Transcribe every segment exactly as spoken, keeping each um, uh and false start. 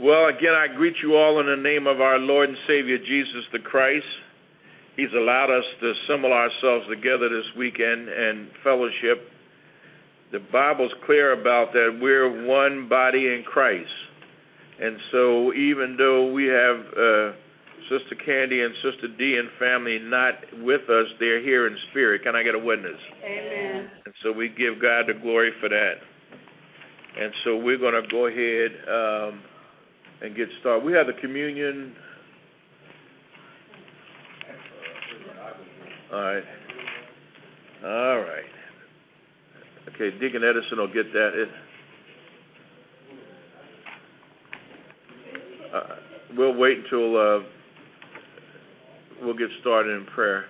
Well, again, I greet you all in the name of our Lord and Savior, Jesus the Christ. He's allowed us to assemble ourselves together this weekend and fellowship. The Bible's clear about that. We're one body in Christ. And so even though we have uh, Sister Candy and Sister Dee and family not with us, they're here in spirit. Can I get a witness? Amen. And so we give God the glory for that. And so we're going to go ahead um, and get started. We have the communion. All right. All right. Okay, Deacon Edison will get that. It, uh, we'll wait until uh, we'll get started in prayer.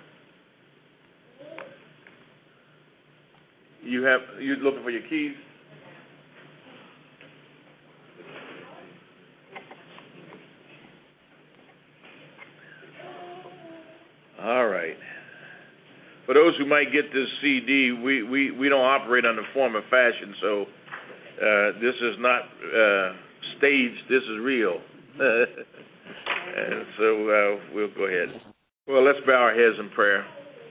You have you looking for your keys? All right. For those who might get this C D, we, we, we don't operate on the form of fashion, so uh, this is not uh, staged. This is real. And so uh, we'll go ahead. Well, let's bow our heads in prayer.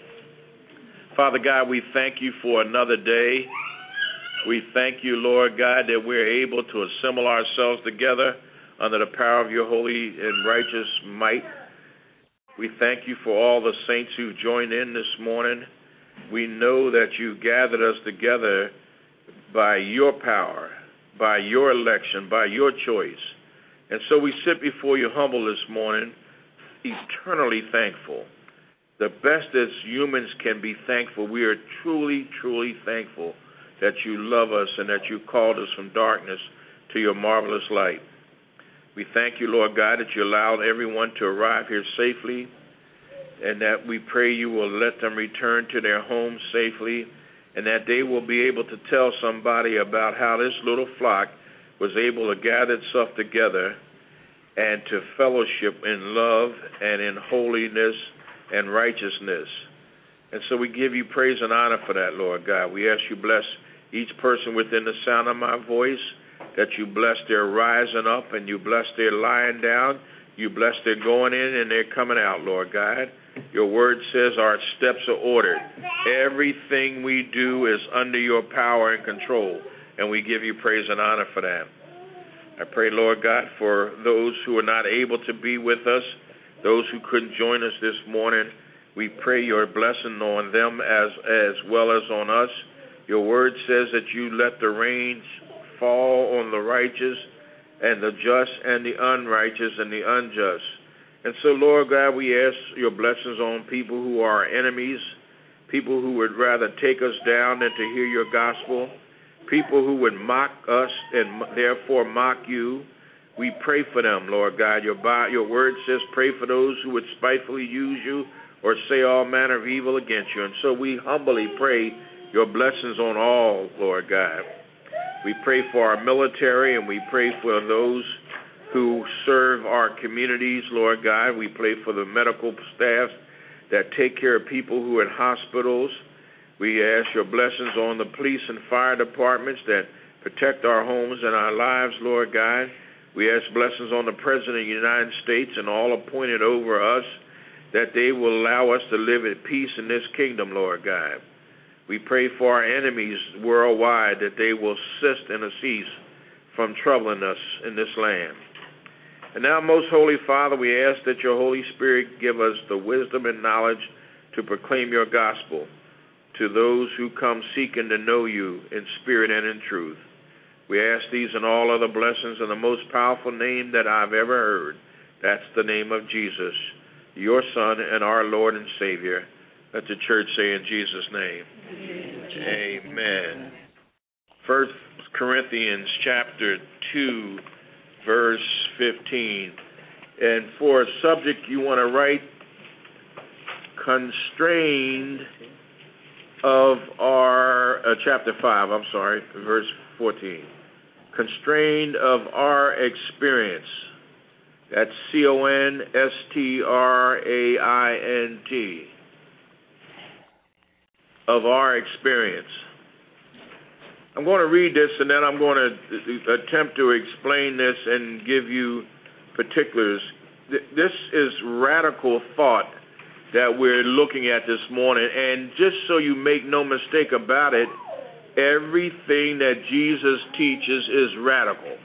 Father God, we thank you for another day. We thank you, Lord God, that we're able to assemble ourselves together under the power of your holy and righteous might. We thank you for all the saints who've joined in this morning. We know that you gathered us together by your power, by your election, by your choice. And so we sit before you humble this morning, eternally thankful. The best as humans can be thankful. We are truly, truly thankful that you love us and that you called us from darkness to your marvelous light. We thank you, Lord God, that you allowed everyone to arrive here safely, and that we pray you will let them return to their homes safely, and that they will be able to tell somebody about how this little flock was able to gather itself together and to fellowship in love and in holiness and righteousness. And so we give you praise and honor for that, Lord God. We ask you bless each person within the sound of my voice, that you bless their rising up and you bless their lying down. You bless their going in and their coming out, Lord God. Your word says our steps are ordered. Everything we do is under your power and control, and we give you praise and honor for that. I pray, Lord God, for those who are not able to be with us, those who couldn't join us this morning, we pray your blessing on them as, as well as on us. Your word says that you let the rains fall on the righteous and the just and the unrighteous and the unjust. And so, Lord God, we ask your blessings on people who are enemies, people who would rather take us down than to hear your gospel, people who would mock us and therefore mock you. We pray for them, Lord God. Your, your word says pray for those who would spitefully use you or say all manner of evil against you. And so we humbly pray your blessings on all, Lord God. We pray for our military, and we pray for those who serve our communities, Lord God. We pray for the medical staff that take care of people who are in hospitals. We ask your blessings on the police and fire departments that protect our homes and our lives, Lord God. We ask blessings on the President of the United States and all appointed over us, that they will allow us to live at peace in this kingdom, Lord God. We pray for our enemies worldwide, that they will cease and cease from troubling us in this land. And now, most holy Father, we ask that your Holy Spirit give us the wisdom and knowledge to proclaim your gospel to those who come seeking to know you in spirit and in truth. We ask these and all other blessings in the most powerful name that I've ever heard. That's the name of Jesus, your Son and our Lord and Savior. Let the church say in Jesus' name, amen. Amen. First Corinthians chapter two, verse fifteen. And for a subject you want to write, constrained of our, uh, chapter five, I'm sorry, verse fourteen. Constrained of our experience. That's C O N S T R A I N T. Of our experience. I'm going to read this, and then I'm going to attempt to explain this and give you particulars. This is radical thought that we're looking at this morning, and just so you make no mistake about it, everything that Jesus teaches is radical.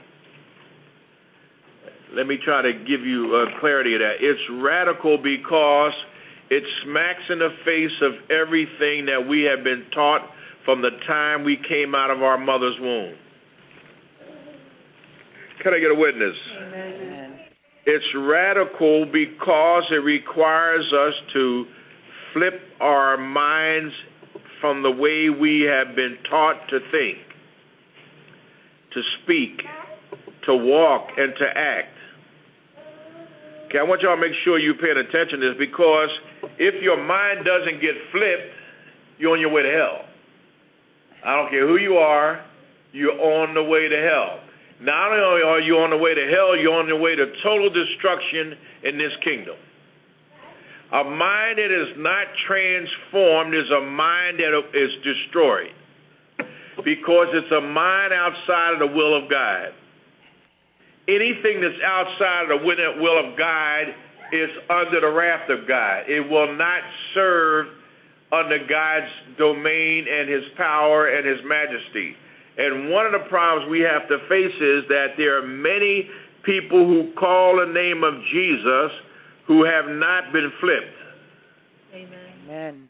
Let me try to give you uh, clarity of that. It's radical because it smacks in the face of everything that we have been taught from the time we came out of our mother's womb. Can I get a witness? Amen. It's radical because it requires us to flip our minds from the way we have been taught to think, to speak, to walk, and to act. Okay, I want y'all to make sure you're paying attention to this, because if your mind doesn't get flipped, you're on your way to hell. I don't care who you are, you're on the way to hell. Not only are you on the way to hell, you're on the way to total destruction in this kingdom. A mind that is not transformed is a mind that is destroyed, because it's a mind outside of the will of God. Anything that's outside of the will of God is under the wrath of God. It will not serve under God's domain and his power and his majesty. And one of the problems we have to face is that there are many people who call the name of Jesus who have not been flipped. Amen.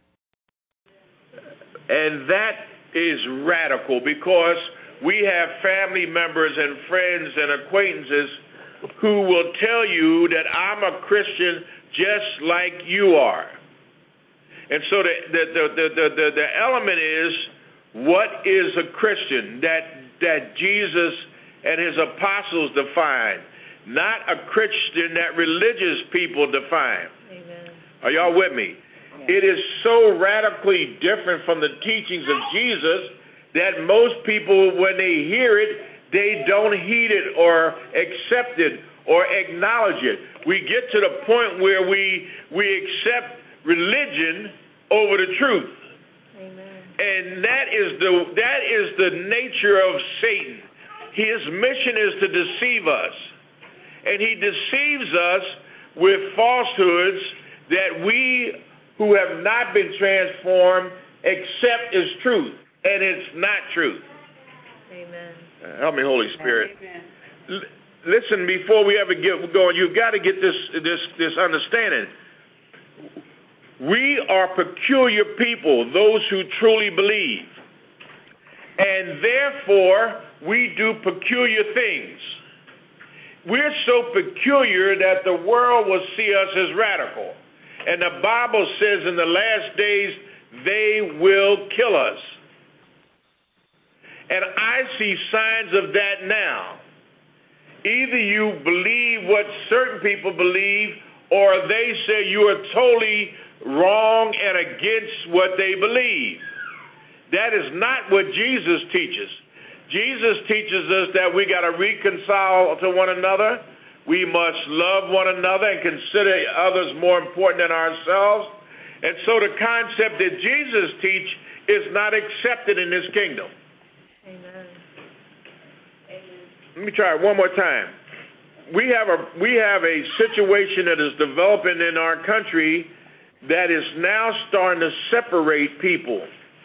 And that is radical, because we have family members and friends and acquaintances who will tell you that I'm a Christian just like you are. And so the the the the, the, the element is, what is a Christian that that Jesus and his apostles define, not a Christian that religious people define. Amen. Are y'all with me? Yeah. It is so radically different from the teachings of Jesus that most people, when they hear it, they don't heed it or accept it or acknowledge it. We get to the point where we we accept religion over the truth. Amen. And that is the that is the nature of Satan. His mission is to deceive us. And he deceives us with falsehoods that we who have not been transformed accept as truth. And it's not truth. Amen. Uh, help me, Holy Spirit. Amen. L- listen, before we ever get going, you've got to get this this this understanding. We are peculiar people, those who truly believe. And therefore, we do peculiar things. We're so peculiar that the world will see us as radical. And the Bible says in the last days, they will kill us. And I see signs of that now. Either you believe what certain people believe, or they say you are totally wrong and against what they believe. That is not what Jesus teaches. Jesus teaches us that we got to reconcile to one another. We must love one another and consider others more important than ourselves. And so the concept that Jesus teaches is not accepted in this kingdom. Amen. Let me try it one more time. We have a we have a situation that is developing in our country that is now starting to separate people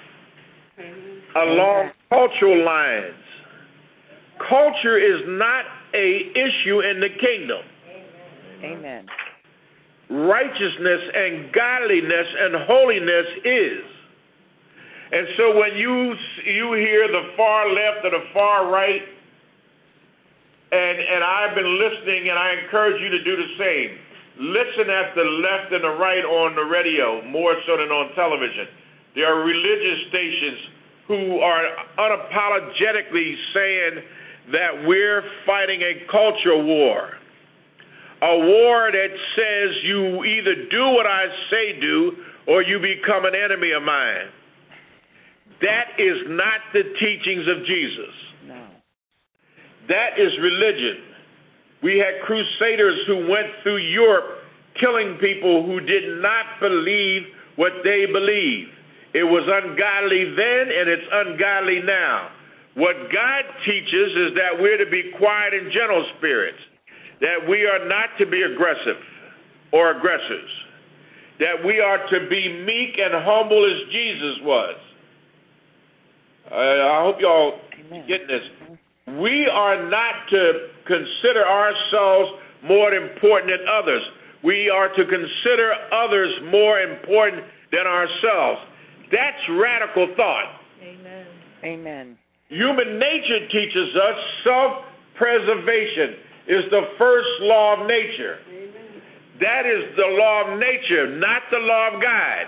along cultural lines. Culture is not a issue in the kingdom. Amen. Righteousness and godliness and holiness is. And so when you you hear the far left or the far right, and and I've been listening, and I encourage you to do the same. Listen at the left and the right on the radio, more so than on television. There are religious stations who are unapologetically saying that we're fighting a culture war. A war that says you either do what I say do, or you become an enemy of mine. That is not the teachings of Jesus. No. That is religion. We had crusaders who went through Europe killing people who did not believe what they believed. It was ungodly then, and it's ungodly now. What God teaches is that we're to be quiet and gentle spirits, that we are not to be aggressive or aggressors, that we are to be meek and humble as Jesus was. Uh, I hope y'all Amen. getting this. We are not to consider ourselves more important than others. We are to consider others more important than ourselves. That's radical thought. Amen. Amen. Human nature teaches us self-preservation is the first law of nature. Amen. That is the law of nature, not the law of God.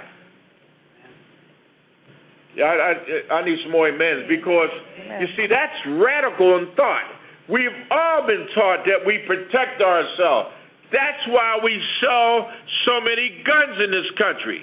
Yeah, I, I, I need some more amens because, Amen. You see, that's radical in thought. We've all been taught that we protect ourselves. That's why we sell so many guns in this country.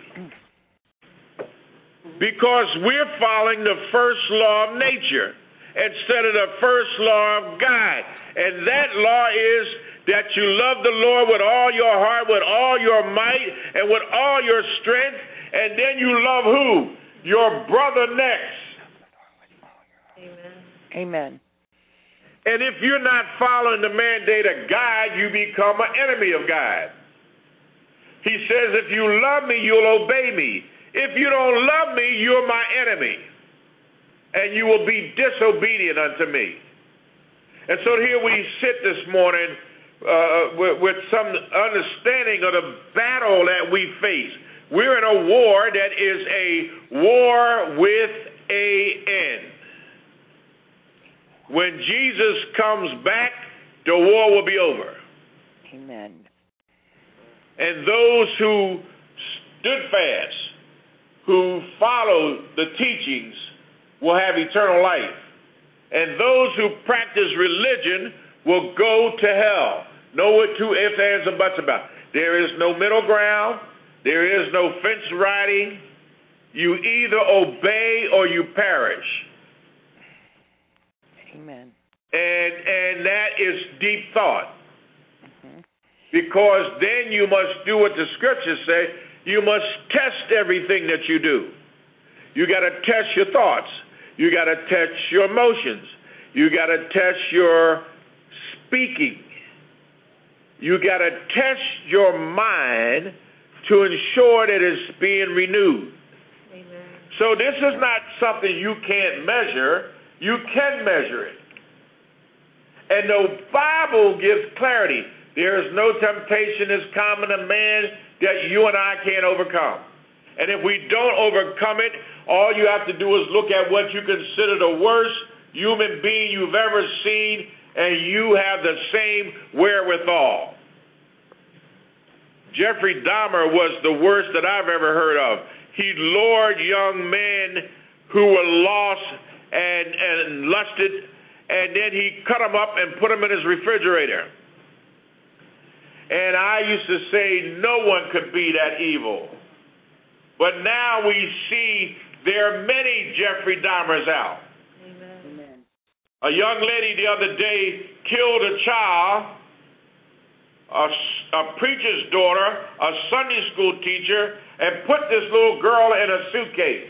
Because we're following the first law of nature instead of the first law of God. And that law is that you love the Lord with all your heart, with all your might, and with all your strength. And then you love who? Your brother next. Amen. Amen. And if you're not following the mandate of God, you become an enemy of God. He says, if you love me, you'll obey me. If you don't love me, you're my enemy. And you will be disobedient unto me. And so here we sit this morning uh, with, with some understanding of the battle that we face. We're in a war that is a war with a end. When Jesus comes back, the war will be over. Amen. And those who stood fast, who followed the teachings, will have eternal life. And those who practice religion will go to hell. No two ifs, ands, or buts about it. There is no middle ground. There is no fence riding. You either obey or you perish. Amen. And and that is deep thought. Mm-hmm. Because then you must do what the scriptures say. You must test everything that you do. You got to test your thoughts. You got to test your emotions. You got to test your speaking. You got to test your mind to ensure that it's being renewed. Amen. So this is not something you can't measure. You can measure it. And the Bible gives clarity. There is no temptation as common to man that you and I can't overcome. And if we don't overcome it, all you have to do is look at what you consider the worst human being you've ever seen, and you have the same wherewithal. Jeffrey Dahmer was the worst that I've ever heard of. He lured young men who were lost and, and lusted, and then he cut them up and put them in his refrigerator. And I used to say no one could be that evil. But now we see there are many Jeffrey Dahmers out. Amen. A young lady the other day killed a child, a, a preacher's daughter, a Sunday school teacher, and put this little girl in a suitcase.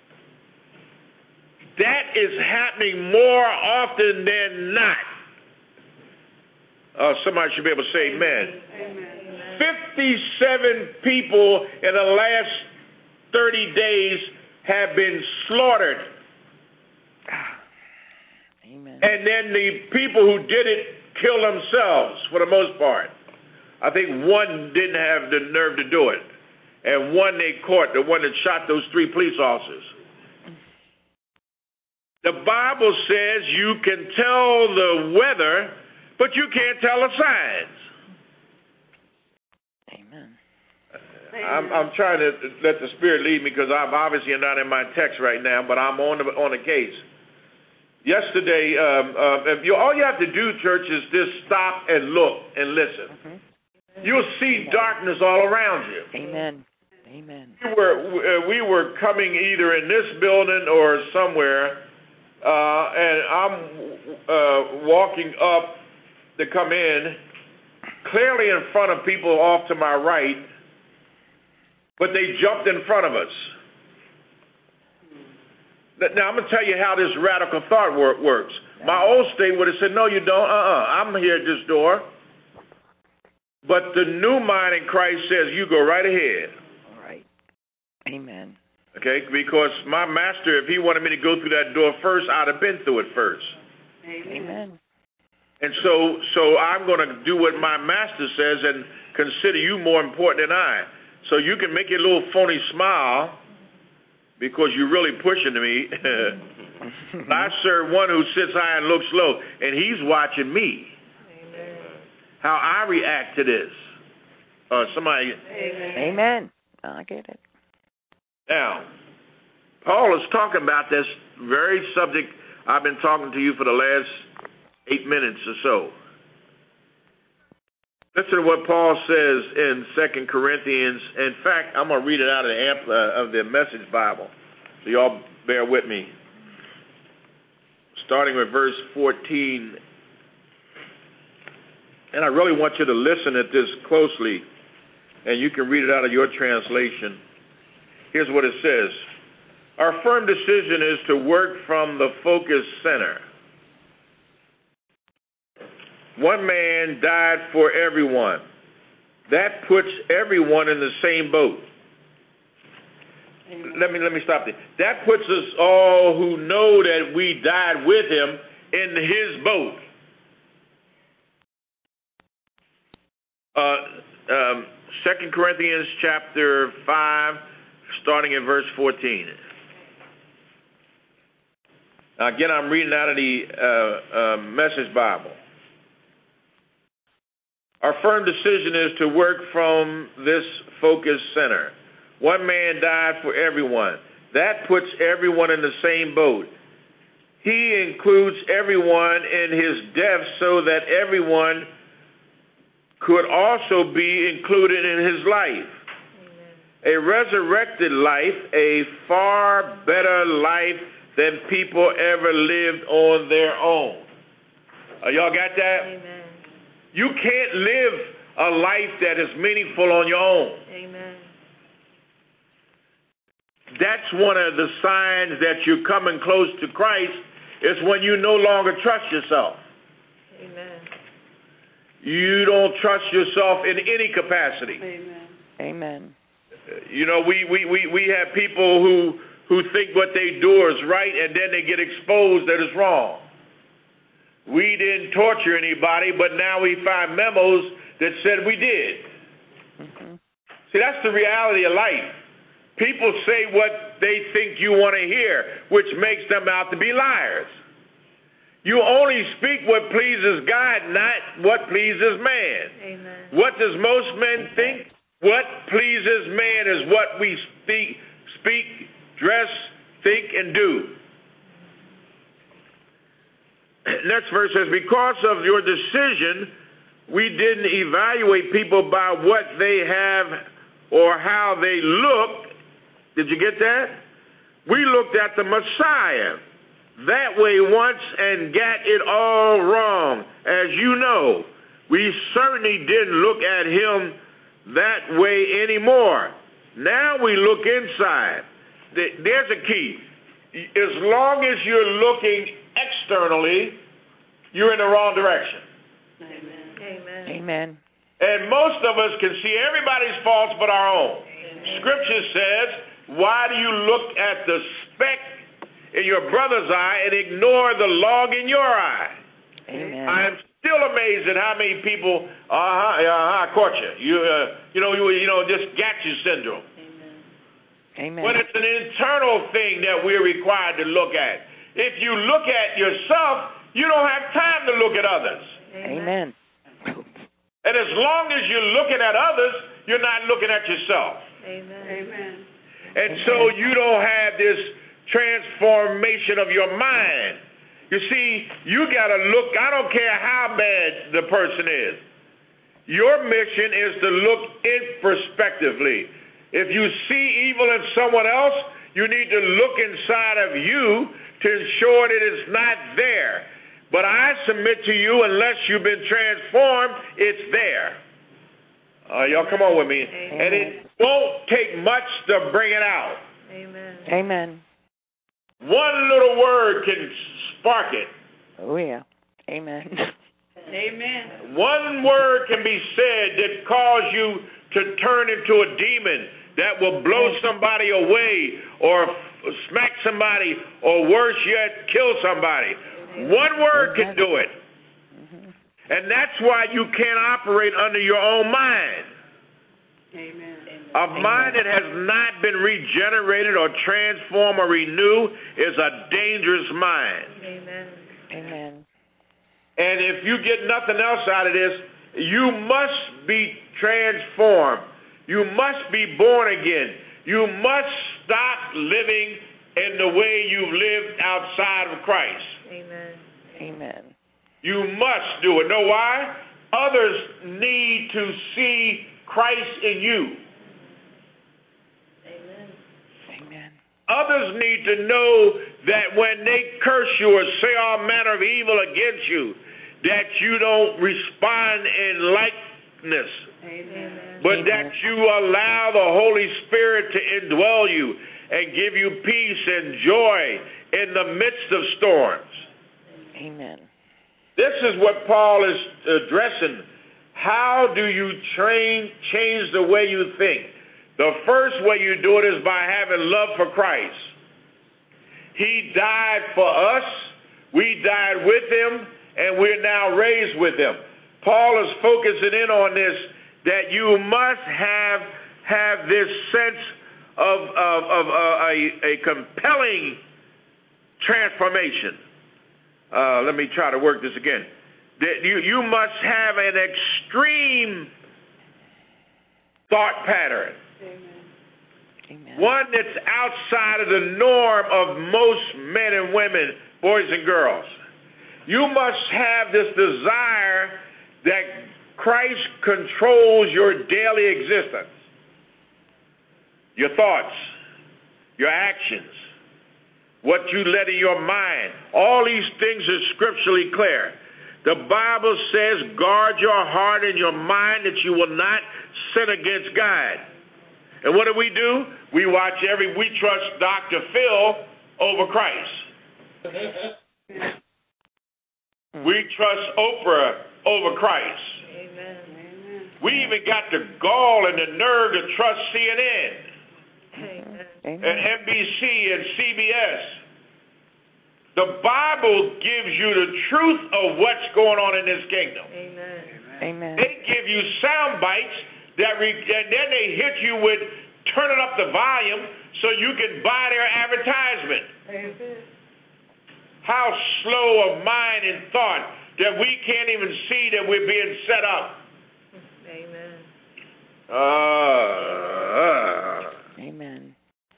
That is happening more often than not. Uh, somebody should be able to say amen. Amen. fifty-seven people in the last thirty days have been slaughtered. Amen. And then the people who did it killed themselves for the most part. I think one didn't have the nerve to do it. And one they caught, the one that shot those three police officers. The Bible says you can tell the weather, but you can't tell the signs. Amen. I'm, I'm trying to let the Spirit lead me because I'm obviously not in my text right now, but I'm on the, on the case. Yesterday, um, uh, if you, all you have to do, church, is just stop and look and listen. Mm-hmm. You'll see Amen. Darkness all around you. Amen. Amen. We were, we were coming either in this building or somewhere, uh, and I'm uh, walking up to come in, clearly in front of people off to my right, but they jumped in front of us. Now, I'm going to tell you how this radical thought work works. My old state would have said, no, you don't. Uh-uh. I'm here at this door. But the new mind in Christ says, you go right ahead. All right. Amen. Okay? Because my master, if he wanted me to go through that door first, I'd have been through it first. Amen. And so so I'm going to do what my master says and consider you more important than I. So you can make your little phony smile because you're really pushing me. I serve one who sits high and looks low, and he's watching me. Amen. How I react to this. Uh, somebody. Amen. Amen. I get it. Now, Paul is talking about this very subject I've been talking to you for the last eight minutes or so. Listen to what Paul says in Second Corinthians. In fact, I'm going to read it out of the, Ampl- uh, of the Message Bible. So y'all bear with me. Starting with verse fourteen. And I really want you to listen at this closely. And you can read it out of your translation. Here's what it says. Our firm decision is to work from the focus center. One man died for everyone. That puts everyone in the same boat. Amen. Let me let me stop there. That puts us all who know that we died with him in his boat. Uh, um, Second Corinthians chapter five, starting at verse fourteen. Now, again, I'm reading out of the uh, uh, Message Bible. Our firm decision is to work from this focus center. One man died for everyone. That puts everyone in the same boat. He includes everyone in his death so that everyone could also be included in his life. Amen. A resurrected life, a far better life than people ever lived on their own. Uh, y'all got that? Amen. You can't live a life that is meaningful on your own. Amen. That's one of the signs that you're coming close to Christ is when you no longer trust yourself. Amen. You don't trust yourself in any capacity. Amen. Amen. You know, we, we, we, we have people who who think what they do is right, and then they get exposed that it's wrong. We didn't torture anybody, but now we find memos that said we did. Mm-hmm. See, that's the reality of life. People say what they think you want to hear, which makes them out to be liars. You only speak what pleases God, not what pleases man. Amen. What does most men think? What pleases man is what we speak, speak, dress, think, and do. Next verse says, because of your decision, we didn't evaluate people by what they have or how they look. Did you get that? We looked at the Messiah that way once and got it all wrong. As you know, we certainly didn't look at him that way anymore. Now we look inside. There's a key. As long as you're looking externally, you're in the wrong direction. Amen. Amen. Amen. And most of us can see everybody's faults but our own. Amen. Scripture says, why do you look at the speck in your brother's eye and ignore the log in your eye? Amen. I am still amazed at how many people, uh-huh, uh-huh, I caught you. You, uh, you know, you, you know, just got you syndrome. Amen. But it's an internal thing that we're required to look at. If you look at yourself, you don't have time to look at others. Amen. And as long as you're looking at others, you're not looking at yourself. Amen. Amen. And so you don't have this transformation of your mind. You see, you got to look, I don't care how bad the person is. Your mission is to look introspectively. If you see evil in someone else, you need to look inside of you to ensure that it's not there. But I submit to you, unless you've been transformed, it's there. Uh, y'all come on with me. Amen. And it won't take much to bring it out. Amen. Amen. One little word can spark it. Oh, yeah. Amen. Amen. One word can be said that cause you to turn into a demon that will blow somebody away or f- smack somebody or worse yet, kill somebody. One word can do it. And that's why you can't operate under your own mind. Amen. A mind that has not been regenerated or transformed or renewed is a dangerous mind. Amen. Amen. And if you get nothing else out of this, you must be transformed. You must be born again. You must stop living in the way you've lived outside of Christ. Amen. Amen. You must do it. Know why? Others need to see Christ in you. Amen. Amen. Others need to know that when they curse you or say all manner of evil against you, that you don't respond in likeness, Amen. but Amen. that you allow the Holy Spirit to indwell you and give you peace and joy in the midst of storms. Amen. This is what Paul is addressing. How do you train, change the way you think? The first way you do it is by having love for Christ. He died for us. We died with him, and we're now raised with him. Paul is focusing in on this, that you must have have this sense of, of, of uh, a, a compelling transformation. Uh, let me try to work this again. That you, you must have an extreme thought pattern. Amen. One that's outside of the norm of most men and women, boys and girls. You must have this desire that Christ controls your daily existence, your thoughts, your actions, what you let in your mind. All these things are scripturally clear. The Bible says, guard your heart and your mind that you will not sin against God. And what do we do? We watch every, we trust Doctor Phil over Christ. We trust Oprah over Christ. Amen. Amen. We even got the gall and the nerve to trust C N N Amen. Amen. and N B C and C B S. The Bible gives you the truth of what's going on in this kingdom. Amen. Amen. They give you sound bites that re- and then they hit you with turning up the volume so you can buy their advertisement. Amen. How slow of mind and thought that we can't even see that we're being set up. Amen. Uh, uh. Amen.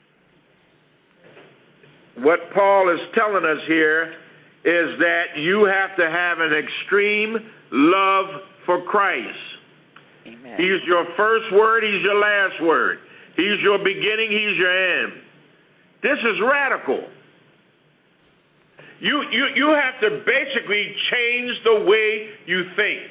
What Paul is telling us here is that you have to have an extreme love for Christ. Amen. He's your first word, he's your last word. He's your beginning, he's your end. This is radical. You, you, you have to basically change the way you think.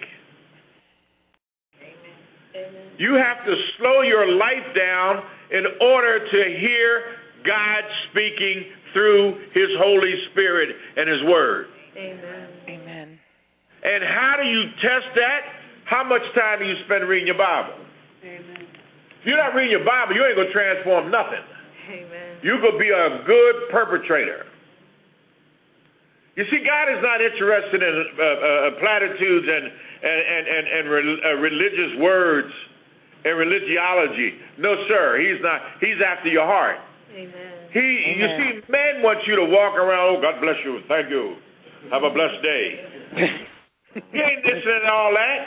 Amen. You have to slow your life down in order to hear God speaking through his Holy Spirit and his word. Amen. Amen. And how do you test that? How much time do you spend reading your Bible? Amen. If you're not reading your Bible, you ain't going to transform nothing. Amen. You're going to be a good perpetrator. You see, God is not interested in uh, uh, platitudes and, and, and, and, and re- uh, religious words and religiology. No, sir, he's not. He's after your heart. Amen. He, Amen. you see, men want you to walk around, oh, God bless you, thank you, have a blessed day. He ain't listening to all that.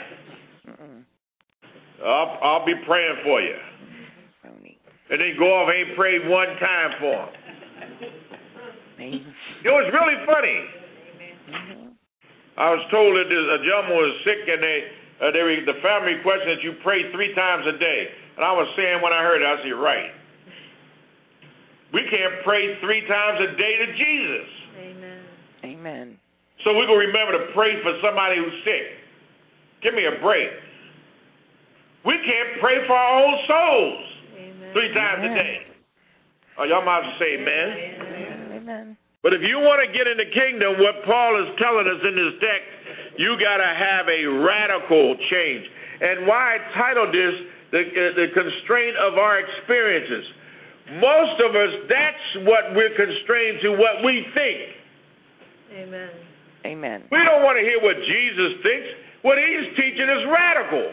I'll, I'll be praying for you. And then go off and ain't prayed one time for him. Amen. You know, it's really funny. Mhm. I was told that a gentleman was sick, and they, uh, they were, the family requested that you pray three times a day. And I was saying when I heard it, I said, right. We can't pray three times a day to Jesus. Amen. Amen. So we're going to remember to pray for somebody who's sick. Give me a break. We can't pray for our own souls Amen. three times Amen. a day. Oh, y'all might as well say amen. Amen. Amen. But if you want to get in the kingdom, what Paul is telling us in this text, you got to have a radical change. And why I titled this, the, uh, the constraint of our experiences. Most of us, that's what we're constrained to, what we think. Amen. Amen. We don't want to hear what Jesus thinks. What he's teaching is radical.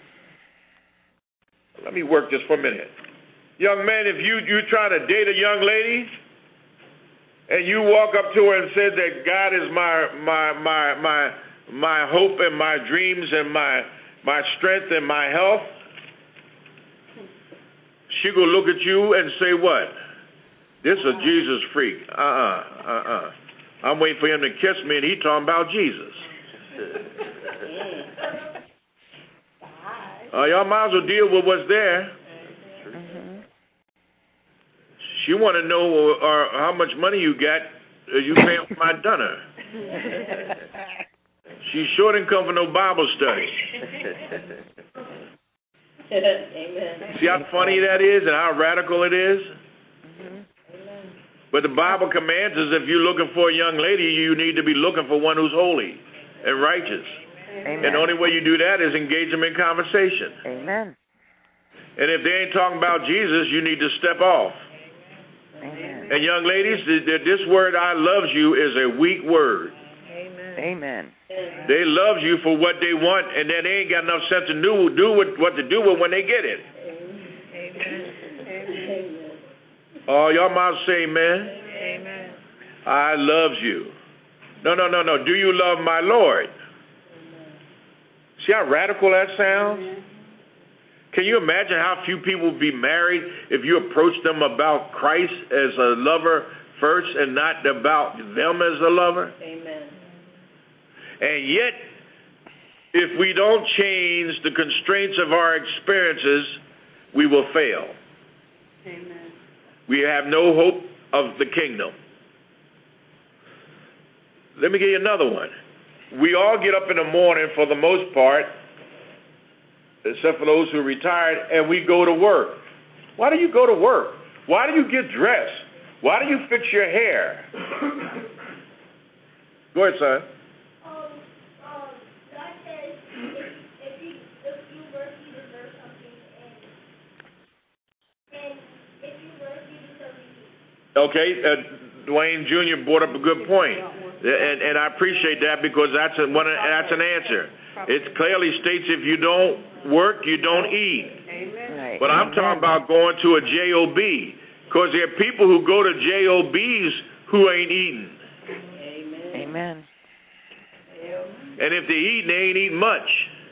Let me work this for a minute. Young man, if you, you try to date a young lady and you walk up to her and say that God is my my my my my hope and my dreams and my my strength and my health, she gonna look at you and say what? This is a Jesus freak. Uh-uh, uh-uh. I'm waiting for him to kiss me and he talking about Jesus. Uh, y'all might as well deal with what's there. Mm-hmm. She want to know uh, uh, how much money you got. Uh, you paying for my dinner. She sure didn't come for no Bible study. Amen. See how funny that is and how radical it is? Amen. But the Bible commands us if you're looking for a young lady, you need to be looking for one who's holy and righteous. Amen. And the only way you do that is engage them in conversation. Amen. And if they ain't talking about Jesus, you need to step off. Amen. And young ladies, this word "I loves you" is a weak word. Amen. Amen. They love you for what they want, and then they ain't got enough sense to do, do with, what to do with when they get it. Amen. Amen. Oh, y'all might say amen. Amen. I loves you. No, no, no, no. Do you love my Lord? See how radical that sounds? Can you imagine how few people would be married if you approach them about Christ as a lover first and not about them as a lover? Amen. And yet, if we don't change the constraints of our experiences, we will fail. Amen. We have no hope of the kingdom. Let me give you another one. We all get up in the morning for the most part, except for those who are retired, and we go to work. Why do you go to work? Why do you get dressed? Why do you fix your hair? Go ahead, son. Um, um, God says if, if, you, if you work, you deserve something, and, and if you work, you deserve something. Okay, uh, Dwayne Junior brought up a good point, and, and I appreciate that because that's a, one, that's an answer. It clearly states if you don't work, you don't eat. Amen. Right. But I'm talking about going to a J O B, because there are people who go to J O Bs who ain't eating. Amen. And if they eat, they ain't eating much.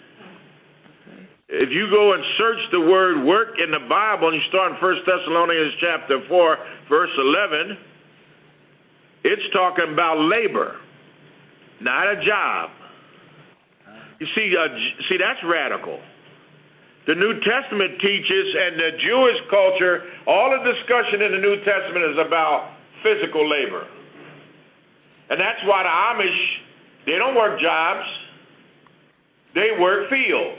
If you go and search the word work in the Bible, and you start in First Thessalonians chapter four, verse eleven, it's talking about labor, not a job. You see, uh, see, that's radical. The New Testament teaches, and the Jewish culture, all the discussion in the New Testament is about physical labor. And that's why the Amish, they don't work jobs. They work fields.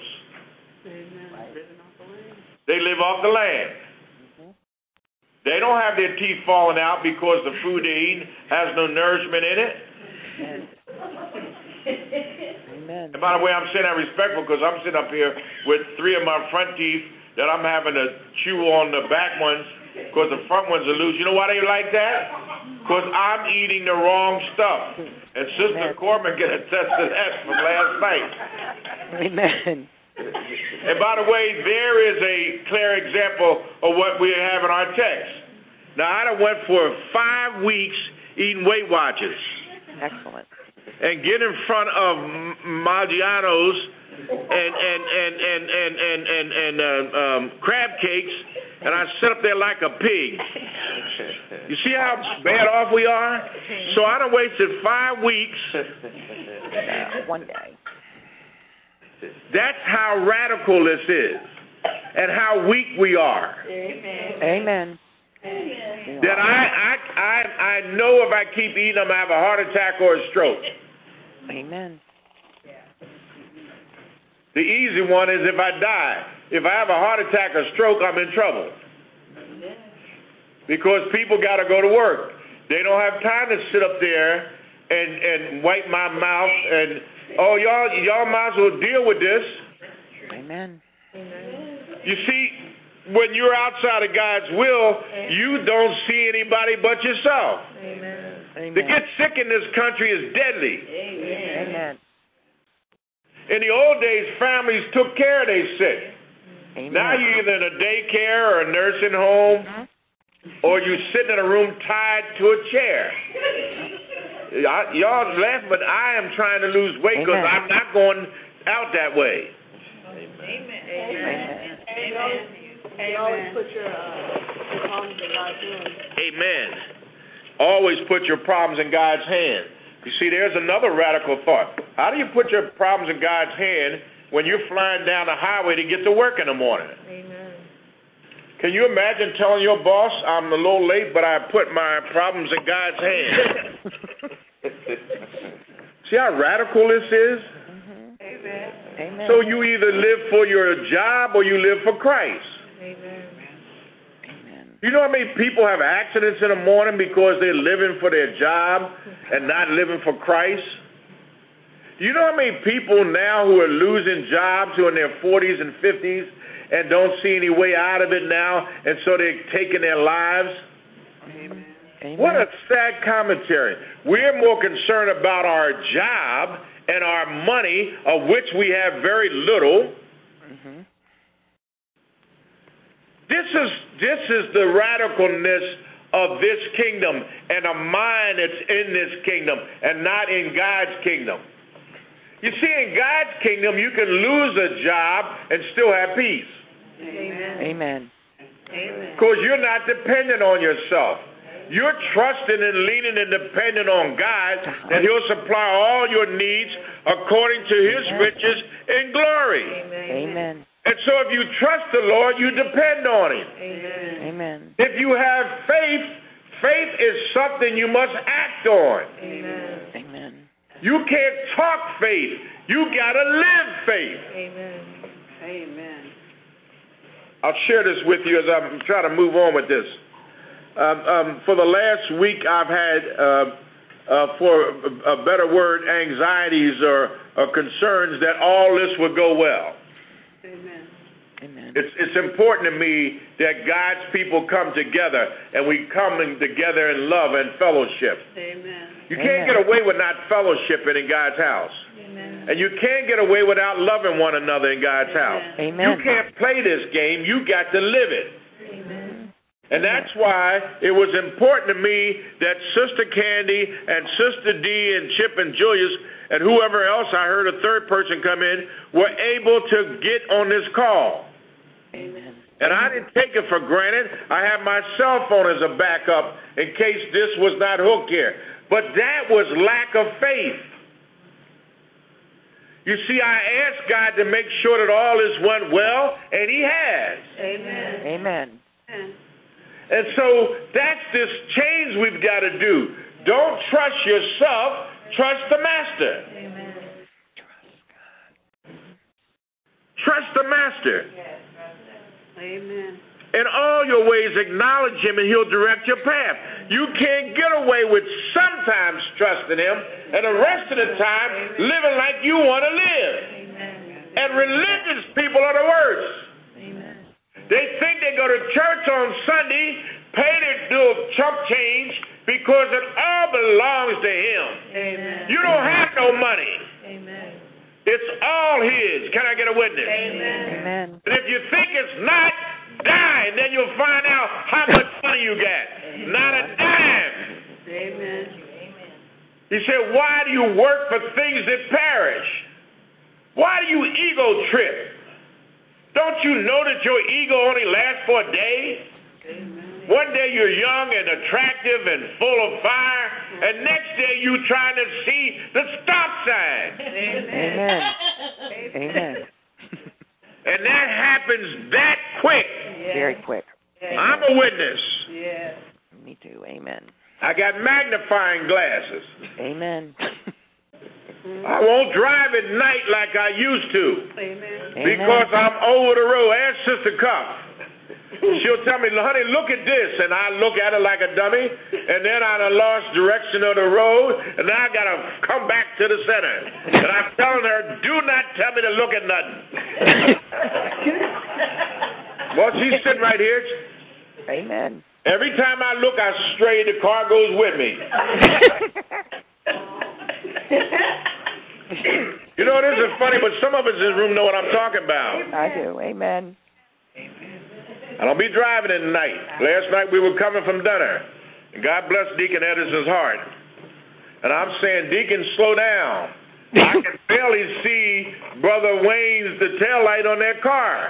They live off the land. They don't have their teeth falling out because the food they eat has no nourishment in it. Amen. And by the way, I'm saying that respectful because I'm sitting up here with three of my front teeth that I'm having to chew on the back ones because the front ones are loose. You know why they like that? Because I'm eating the wrong stuff. And Sister Corbin can attest to that from last night. Amen. And by the way, there is a clear example of what we have in our text. Now, I done went for five weeks eating Weight Watchers. Excellent. And get in front of Maggiano's and and and and and and and, and uh, um, crab cakes, and I sit up there like a pig. You see how bad off we are? So I done wasted five weeks. Uh, one day. That's how radical this is, and how weak we are. Amen. That I I I I know if I keep eating, I'm gonna have a heart attack or a stroke. Amen. The easy one is if I die. If I have a heart attack or stroke, I'm in trouble. Because people got to go to work. They don't have time to sit up there and, and wipe my mouth and, oh, y'all, y'all might as well deal with this. Amen. You see, when you're outside of God's will, you don't see anybody but yourself. Amen. Amen. To get sick in this country is deadly. Amen. In the old days, families took care of their sick. Amen. Now you're either in a daycare or a nursing home, Mm-hmm. or you're sitting in a room tied to a chair. I, y'all laugh, but I am trying to lose weight because Amen. I'm not going out that way. Amen. Amen. Amen. You always put your, uh, your problems in God's hands. Amen. Always put your problems in God's hand. You see, there's another radical thought. How do you put your problems in God's hand when you're flying down the highway to get to work in the morning? Amen. Can you imagine telling your boss, I'm a little late, but I put my problems in God's hand? See how radical this is? Mm-hmm. Amen. Amen. So you either live for your job or you live for Christ. Amen. Amen. You know how many people have accidents in the morning because they're living for their job and not living for Christ? You know how many people now who are losing jobs who are in their forties and fifties and don't see any way out of it now, and so they're taking their lives? Amen. Amen. What a sad commentary. We're more concerned about our job and our money, of which we have very little. Mm-hmm. This is this is the radicalness of this kingdom and a mind that's in this kingdom and not in God's kingdom. You see, in God's kingdom, you can lose a job and still have peace. Amen. Amen. Amen. Because you're not dependent on yourself. You're trusting and leaning and dependent on God that He'll supply all your needs according to His Amen. riches in glory. Amen. Amen. And so if you trust the Lord, you depend on Him. Amen. Amen. If you have faith, faith is something you must act on. Amen. Amen. You can't talk faith. You got to live faith. Amen. Amen. I'll share this with you as I'm trying to move on with this. Um, um, for the last week, I've had, uh, uh, for a better word, anxieties or, or concerns that all this would go well. Amen. Amen. It's, it's important to me that God's people come together and we come in together in love and fellowship. Amen. You can't Amen. get away with not fellowshipping in God's house. Amen. And you can't get away without loving one another in God's house. Amen. You can't play this game. You got to live it. Amen. And that's why it was important to me that Sister Candy and Sister D and Chip and Julius and whoever else, I heard a third person come in, were able to get on this call. Amen. And I didn't take it for granted. I have my cell phone as a backup in case this was not hooked here. But that was lack of faith. You see, I asked God to make sure that all this went well, and He has. Amen. Amen. Amen. And so that's this change we've got to do. Don't trust yourself, trust the Master. Amen. Trust the Master. Amen. In all your ways, acknowledge Him, and He'll direct your path. You can't get away with sometimes trusting Him, and the rest of the time living like you want to live. Amen. And religious people are the worst. Amen. They think they go to church on Sunday, pay their due chump change, because it all belongs to Him. Amen. You don't have no money. Amen. It's all His. Can I get a witness? Amen. Amen. And if you think it's not, die, and then you'll find out how much money you got. Not a dime. Amen. He said, why do you work for things that perish? Why do you ego trip? Don't you know that your ego only lasts for a day? Amen. One day you're young and attractive and full of fire, and next day you trying to see the stop sign. Amen. Amen. And that happens that quick. Very quick. I'm a witness. Yes. Me too. Amen. I got magnifying glasses. Amen. I won't drive at night like I used to Amen. because I'm over the road. Ask Sister Cuff. She'll tell me, honey, look at this. And I look at it like a dummy. And then I done lost direction of the road. And now I got to come back to the center. And I'm telling her, do not tell me to look at nothing. Well, she's sitting right here. Amen. Every time I look, I stray. The car goes with me. You know, this is funny, but some of us in this room know what I'm talking about. I do. Amen. I don't be driving in the night. Last night we were coming from dinner, and God bless Deacon Edison's heart. And I'm saying, Deacon, slow down. I can barely see Brother Wayne's the tail light on that car.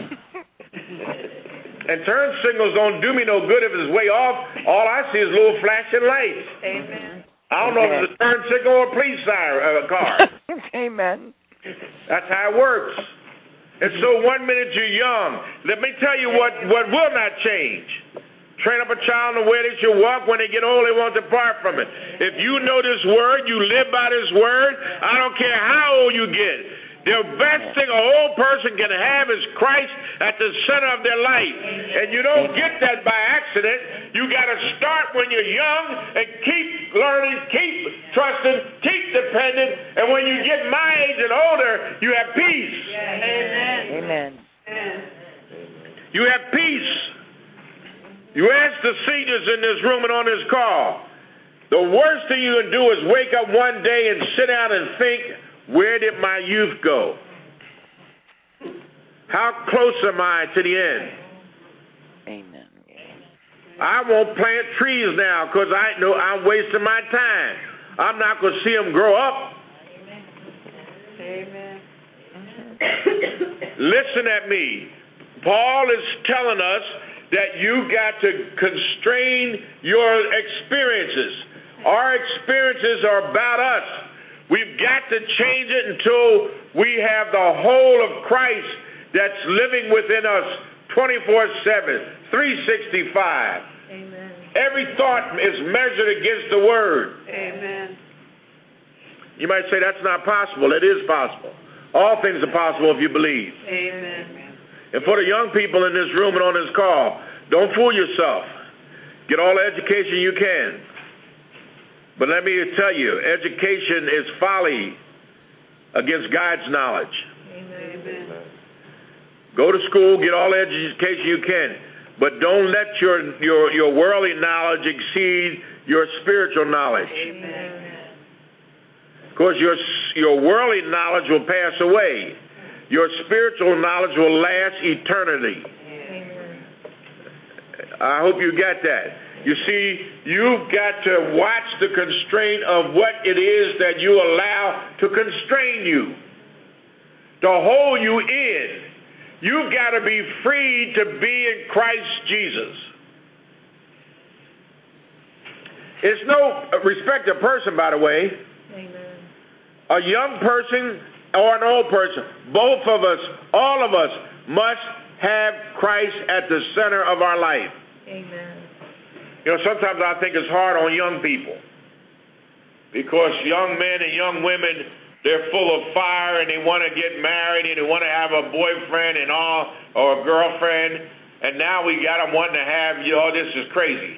And turn signals don't do me no good if it's way off. All I see is little flashing lights. Amen. I don't know if it's a turn signal or a police siren, uh, car. Amen. That's how it works. And so one minute you're young. Let me tell you what, what will not change. Train up a child in the way they should walk. When they get old, they won't depart from it. If you know this word, you live by this word, I don't care how old you get. The best thing a whole person can have is Christ at the center of their life. And you don't get that by accident. You got to start when you're young and keep learning, keep trusting, keep depending. And when you get my age and older, you have peace. Amen. Amen. You have peace. You ask the seniors in this room and on this call. The worst thing you can do is wake up one day and sit down and think, where did my youth go? How close am I to the end? Amen. I won't plant trees now because I know I'm wasting my time. I'm not going to see them grow up. Amen. Listen at me. Paul is telling us that you got to constrain your experiences. Our experiences are about us. We've got to change it until we have the whole of Christ that's living within us twenty-four seven, three sixty-five. Amen. Every thought is measured against the Word. Amen. You might say that's not possible. It is possible. All things are possible if you believe. Amen. And for the young people in this room and on this call, don't fool yourself. Get all the education you can. But let me tell you, education is folly against God's knowledge. Amen. Go to school, get all the education you can, but don't let your your, your worldly knowledge exceed your spiritual knowledge. Amen. Because your, your worldly knowledge will pass away. Your spiritual knowledge will last eternity. Amen. I hope you get that. You see, you've got to watch the constraint of what it is that you allow to constrain you, to hold you in. You've got to be free to be in Christ Jesus. It's no respect of person, by the way. Amen. A young person or an old person, both of us, all of us, must have Christ at the center of our life. Amen. You know, sometimes I think it's hard on young people because young men and young women, they're full of fire and they want to get married and they want to have a boyfriend and all or a girlfriend, and now we got them wanting to have, you know, this is crazy.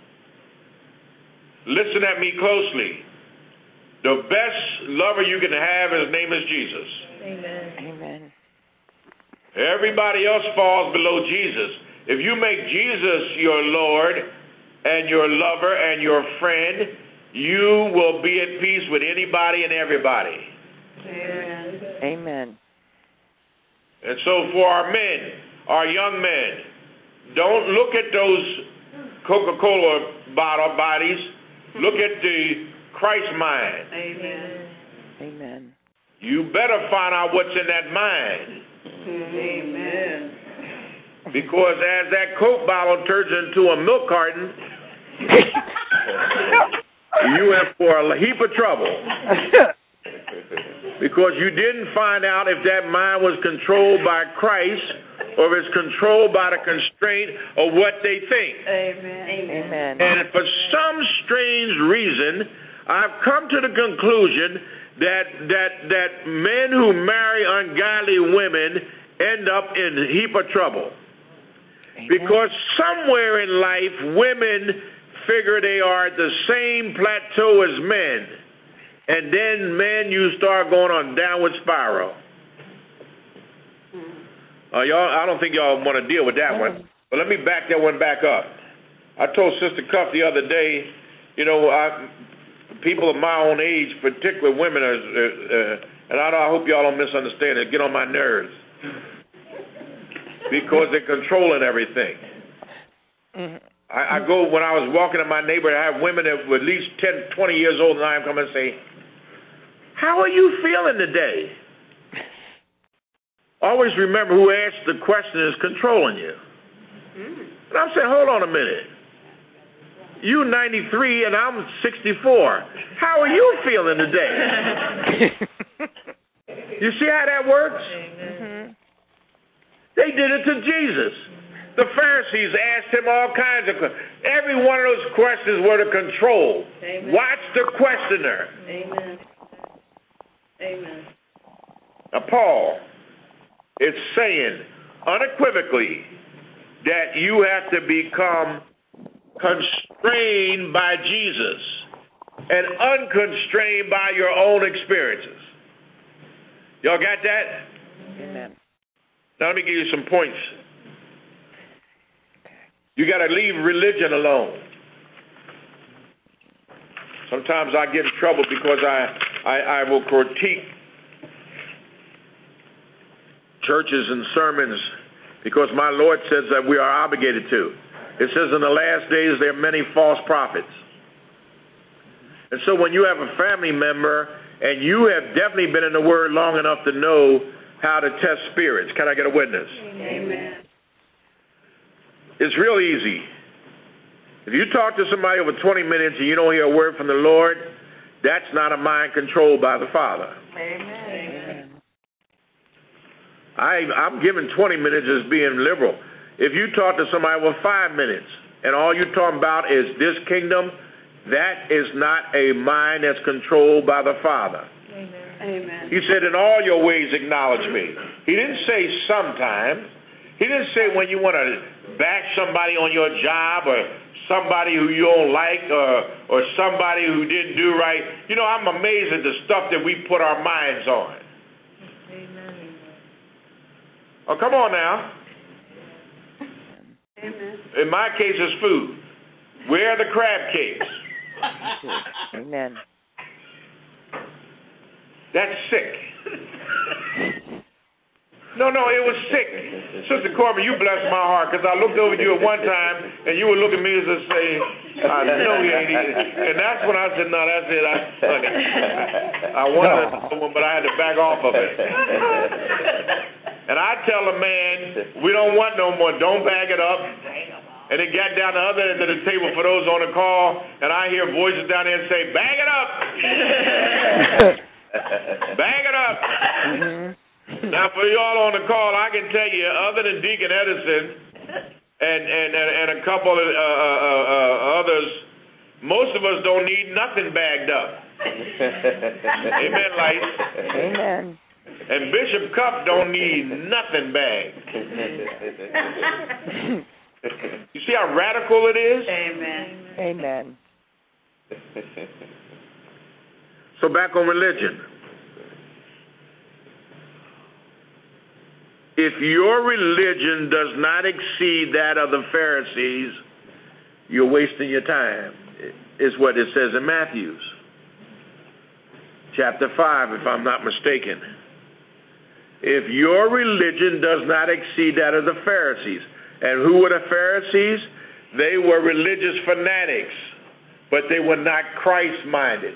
Listen at me closely. The best lover you can have, his name is Jesus. Amen. Amen. Everybody else falls below Jesus. If you make Jesus your Lord and your lover and your friend, you will be at peace with anybody and everybody. Amen. Amen. And so for our men, our young men, don't look at those Coca-Cola bottle bodies. Look at the Christ mind. Amen. Amen. You better find out what's in that mind. Amen. Because as that Coke bottle turns into a milk carton, you in for a heap of trouble. Because you didn't find out if that mind was controlled by Christ or if it's controlled by the constraint of what they think. Amen. Amen. And for some strange reason, I've come to the conclusion that that that men who marry ungodly women end up in a heap of trouble. Amen. Because somewhere in life, women figure they are at the same plateau as men. And then men, you start going on downward spiral. Uh, y'all, I don't think y'all want to deal with that one. But let me back that one back up. I told Sister Cuff the other day, you know, I, people of my own age, particularly women, are, uh, uh, and I, I hope y'all don't misunderstand it, get on my nerves. Because they're controlling everything. Mm-hmm. I, I go, when I was walking in my neighborhood, I have women that were at least ten, twenty years old, and I come and say, how are you feeling today? Always remember who asked the question is controlling you. And I'm saying, hold on a minute. You ninety-three and I'm sixty-four. How are you feeling today? You see how that works? Mm-hmm. They did it to Jesus. The Pharisees asked him all kinds of questions. Every one of those questions were to control. Amen. Watch the questioner. Amen. Amen. Now, Paul is saying unequivocally that you have to become constrained by Jesus and unconstrained by your own experiences. Y'all got that? Amen. Now, let me give you some points. You got to leave religion alone. Sometimes I get in trouble because I, I, I will critique churches and sermons because my Lord says that we are obligated to. It says in the last days there are many false prophets. And so when you have a family member and you have definitely been in the Word long enough to know how to test spirits, can I get a witness? Amen. It's real easy. If you talk to somebody over twenty minutes and you don't hear a word from the Lord, that's not a mind controlled by the Father. Amen. I, I'm giving twenty minutes as being liberal. If you talk to somebody with five minutes and all you're talking about is this kingdom, that is not a mind that's controlled by the Father. Amen. He said, in all your ways acknowledge me. He didn't say sometimes. He didn't say when you want to bash somebody on your job or somebody who you don't like or, or somebody who didn't do right. You know, I'm amazed at the stuff that we put our minds on. Amen. Oh, come on now. Amen. In my case, it's food. Where are the crab cakes? Amen. That's sick. No, no, it was sick. Sister Corbin, you blessed my heart because I looked over at you at one time and you would look at me as if say, I know he ain't eating. And that's when I said, no, that's it. I, honey, I wanted another one, but I had to back off of it. And I tell a man, we don't want no more. Don't bag it up. And it got down the other end of the table for those on the call, and I hear voices down there say, bag it up. Bag it up. Mm-hmm. Now, for y'all on the call, I can tell you, other than Deacon Edison and and, and, and a couple of uh, uh, uh, others, most of us don't need nothing bagged up. Amen, Light. Amen. And Bishop Cup don't need nothing bagged. You see how radical it is? Amen. Amen. So back on religion. If your religion does not exceed that of the Pharisees, you're wasting your time, is what it says in Matthew. Chapter five, if I'm not mistaken. If your religion does not exceed that of the Pharisees. And who were the Pharisees? They were religious fanatics, but they were not Christ-minded.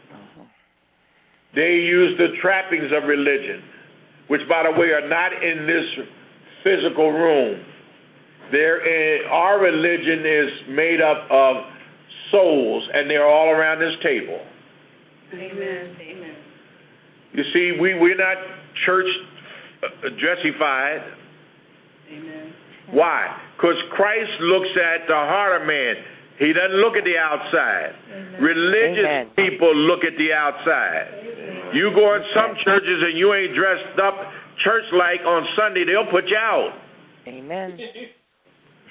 They used the trappings of religion, which, by the way, are not in this physical room. They're in, our religion is made up of souls, and they're all around this table. Amen. Amen. You see, we, we're not church dressified. Amen. Why? Because Christ looks at the heart of man. He doesn't look at the outside. Amen. Religious Amen. People look at the outside. Amen. You go in some churches and you ain't dressed up church-like on Sunday, they'll put you out. Amen.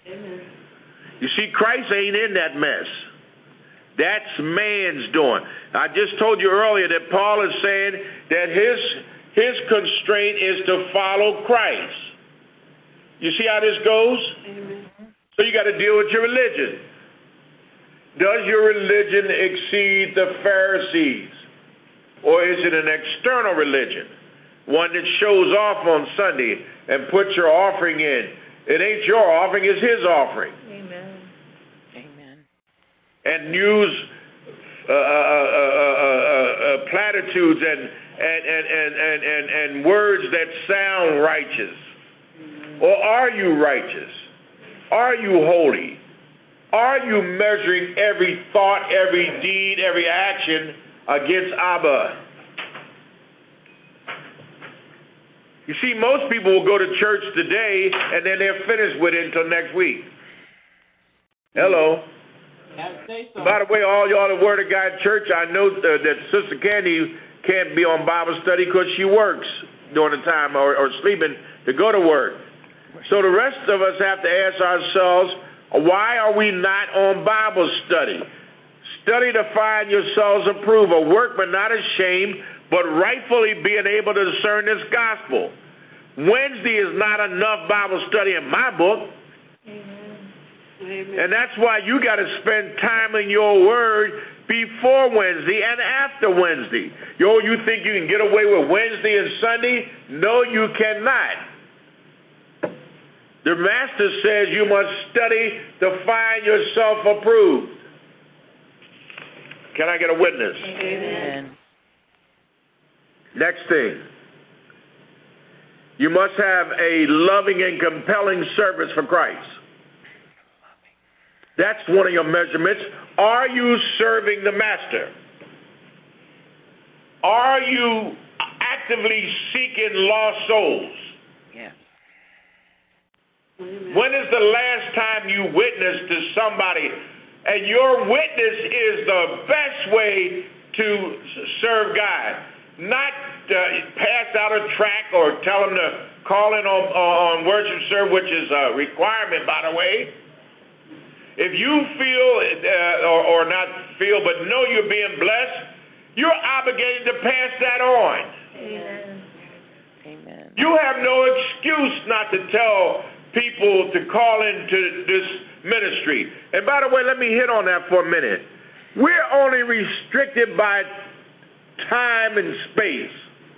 Amen. You see, Christ ain't in that mess. That's man's doing. I just told you earlier that Paul is saying that his his constraint is to follow Christ. You see how this goes? Amen. So you got to deal with your religion. Does your religion exceed the Pharisees? Or is it an external religion? One that shows off on Sunday and puts your offering in. It ain't your offering, it's his offering. Amen. Amen. And use uh, uh, uh, uh, uh, platitudes and, and, and, and, and, and, and words that sound righteous. Mm-hmm. Or are you righteous? Are you holy? Are you measuring every thought, every deed, every action against Abba? You see, most people will go to church today and then they're finished with it until next week. Hello. So. By the way, all y'all that Word of God Church, I know uh, that Sister Candy can't be on Bible study because she works during the time or, or sleeping to go to work. So the rest of us have to ask ourselves, why are we not on Bible study? Study to find yourselves approved, a workman not ashamed, but rightfully being able to discern this gospel. Wednesday is not enough Bible study in my book. Amen. Amen. And that's why you got to spend time in your word before Wednesday and after Wednesday. Yo, you think you can get away with Wednesday and Sunday? No, you cannot. The Master says you must study to find yourself approved. Can I get a witness? Amen. Next thing. You must have a loving and compelling service for Christ. That's one of your measurements. Are you serving the Master? Are you actively seeking lost souls? Yeah. When is the last time you witnessed to somebody? And your witness is the best way to serve God. Not uh, pass out a tract or tell them to call in on, on worship service, which is a requirement, by the way. If you feel, uh, or, or not feel, but know you're being blessed, you're obligated to pass that on. Amen. Amen. You have no excuse not to tell people to call into this ministry. And by the way, let me hit on that for a minute. We're only restricted by time and space.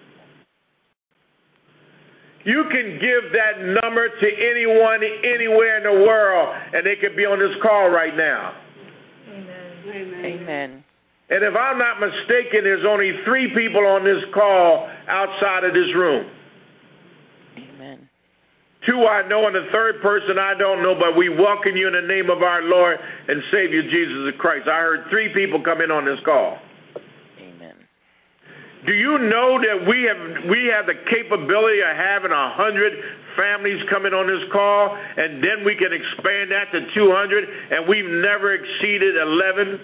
You can give that number to anyone, anywhere in the world, and they could be on this call right now. Amen. Amen. And if I'm not mistaken, there's only three people on this call outside of this room. Amen. Two I know, and the third person I don't know, but we welcome you in the name of our Lord and Savior Jesus Christ. I heard three people come in on this call. Amen. Do you know that we have we have the capability of having a hundred families coming on this call, and then we can expand that to two hundred, and we've never exceeded eleven?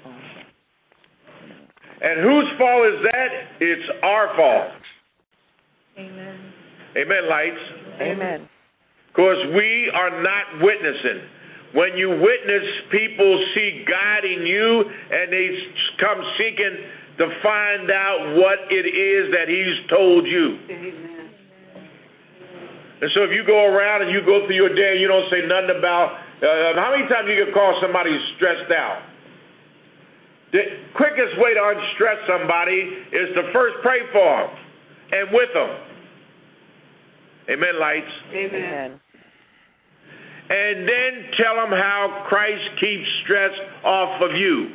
And whose fault is that? It's our fault. Amen. Amen, lights. Amen. Because we are not witnessing. When you witness, people see God in you, and they come seeking to find out what it is that He's told you. Amen. And so if you go around and you go through your day and you don't say nothing about, uh, how many times you can call somebody stressed out? The quickest way to unstress somebody is to first pray for them and with them. Amen, lights. Amen. Amen. And then tell them how Christ keeps stress off of you.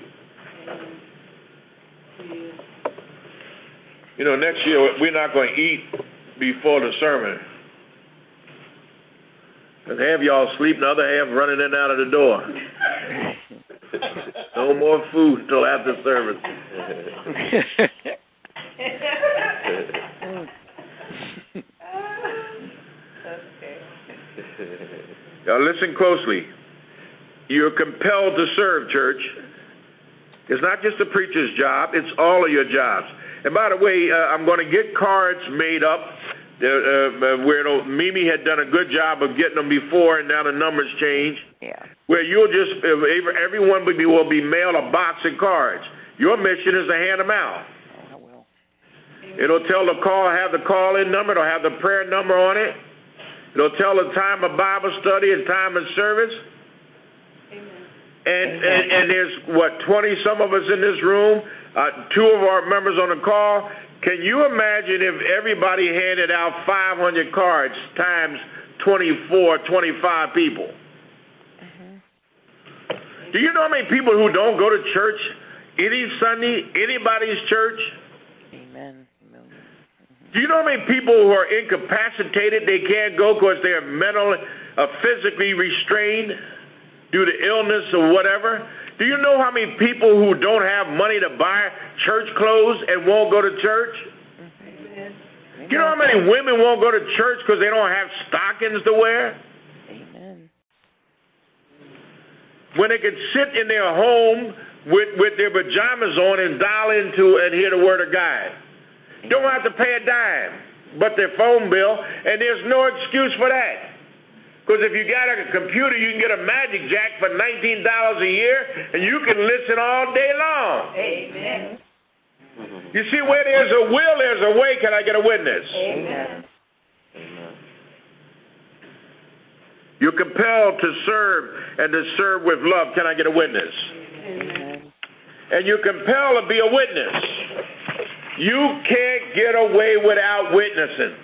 You know, next year we're not going to eat before the sermon. And half y'all sleep, the other half running in and out of the door. No more food until after service. Now listen closely. You're compelled to serve, church. It's not just the preacher's job, it's all of your jobs. And by the way, uh, I'm going to get cards made up Uh, uh, where the, Mimi had done a good job of getting them before, and now the numbers change. Yeah. Where you'll just, everyone will be, will be mailed a box of cards. Your mission is to hand them out. Oh, I will. It'll tell the call, have the call-in number. It'll have the prayer number on it. It'll tell the time of Bible study and time of service. Amen. And, and, and there's, what, twenty some of us in this room, uh, two of our members on the call. Can you imagine if everybody handed out five hundred cards times twenty-four, twenty-five people? Mm-hmm. Do you know how many people who don't go to church any Sunday, anybody's church? Amen. Mm-hmm. Do you know how many people who are incapacitated, they can't go because they're mentally, uh, physically restrained due to illness or whatever? Do you know how many people who don't have money to buy church clothes and won't go to church? Amen. Do you know how many women won't go to church because they don't have stockings to wear? Amen. When they can sit in their home with, with their pajamas on and dial into and hear the word of God. Don't have to pay a dime but their phone bill, and there's no excuse for that. Because if you got a computer, you can get a Magic Jack for nineteen dollars a year, and you can listen all day long. Amen. You see, where there's a will, there's a way. Can I get a witness? Amen. You're compelled to serve and to serve with love. Can I get a witness? Amen. And you're compelled to be a witness. You can't get away without witnessing.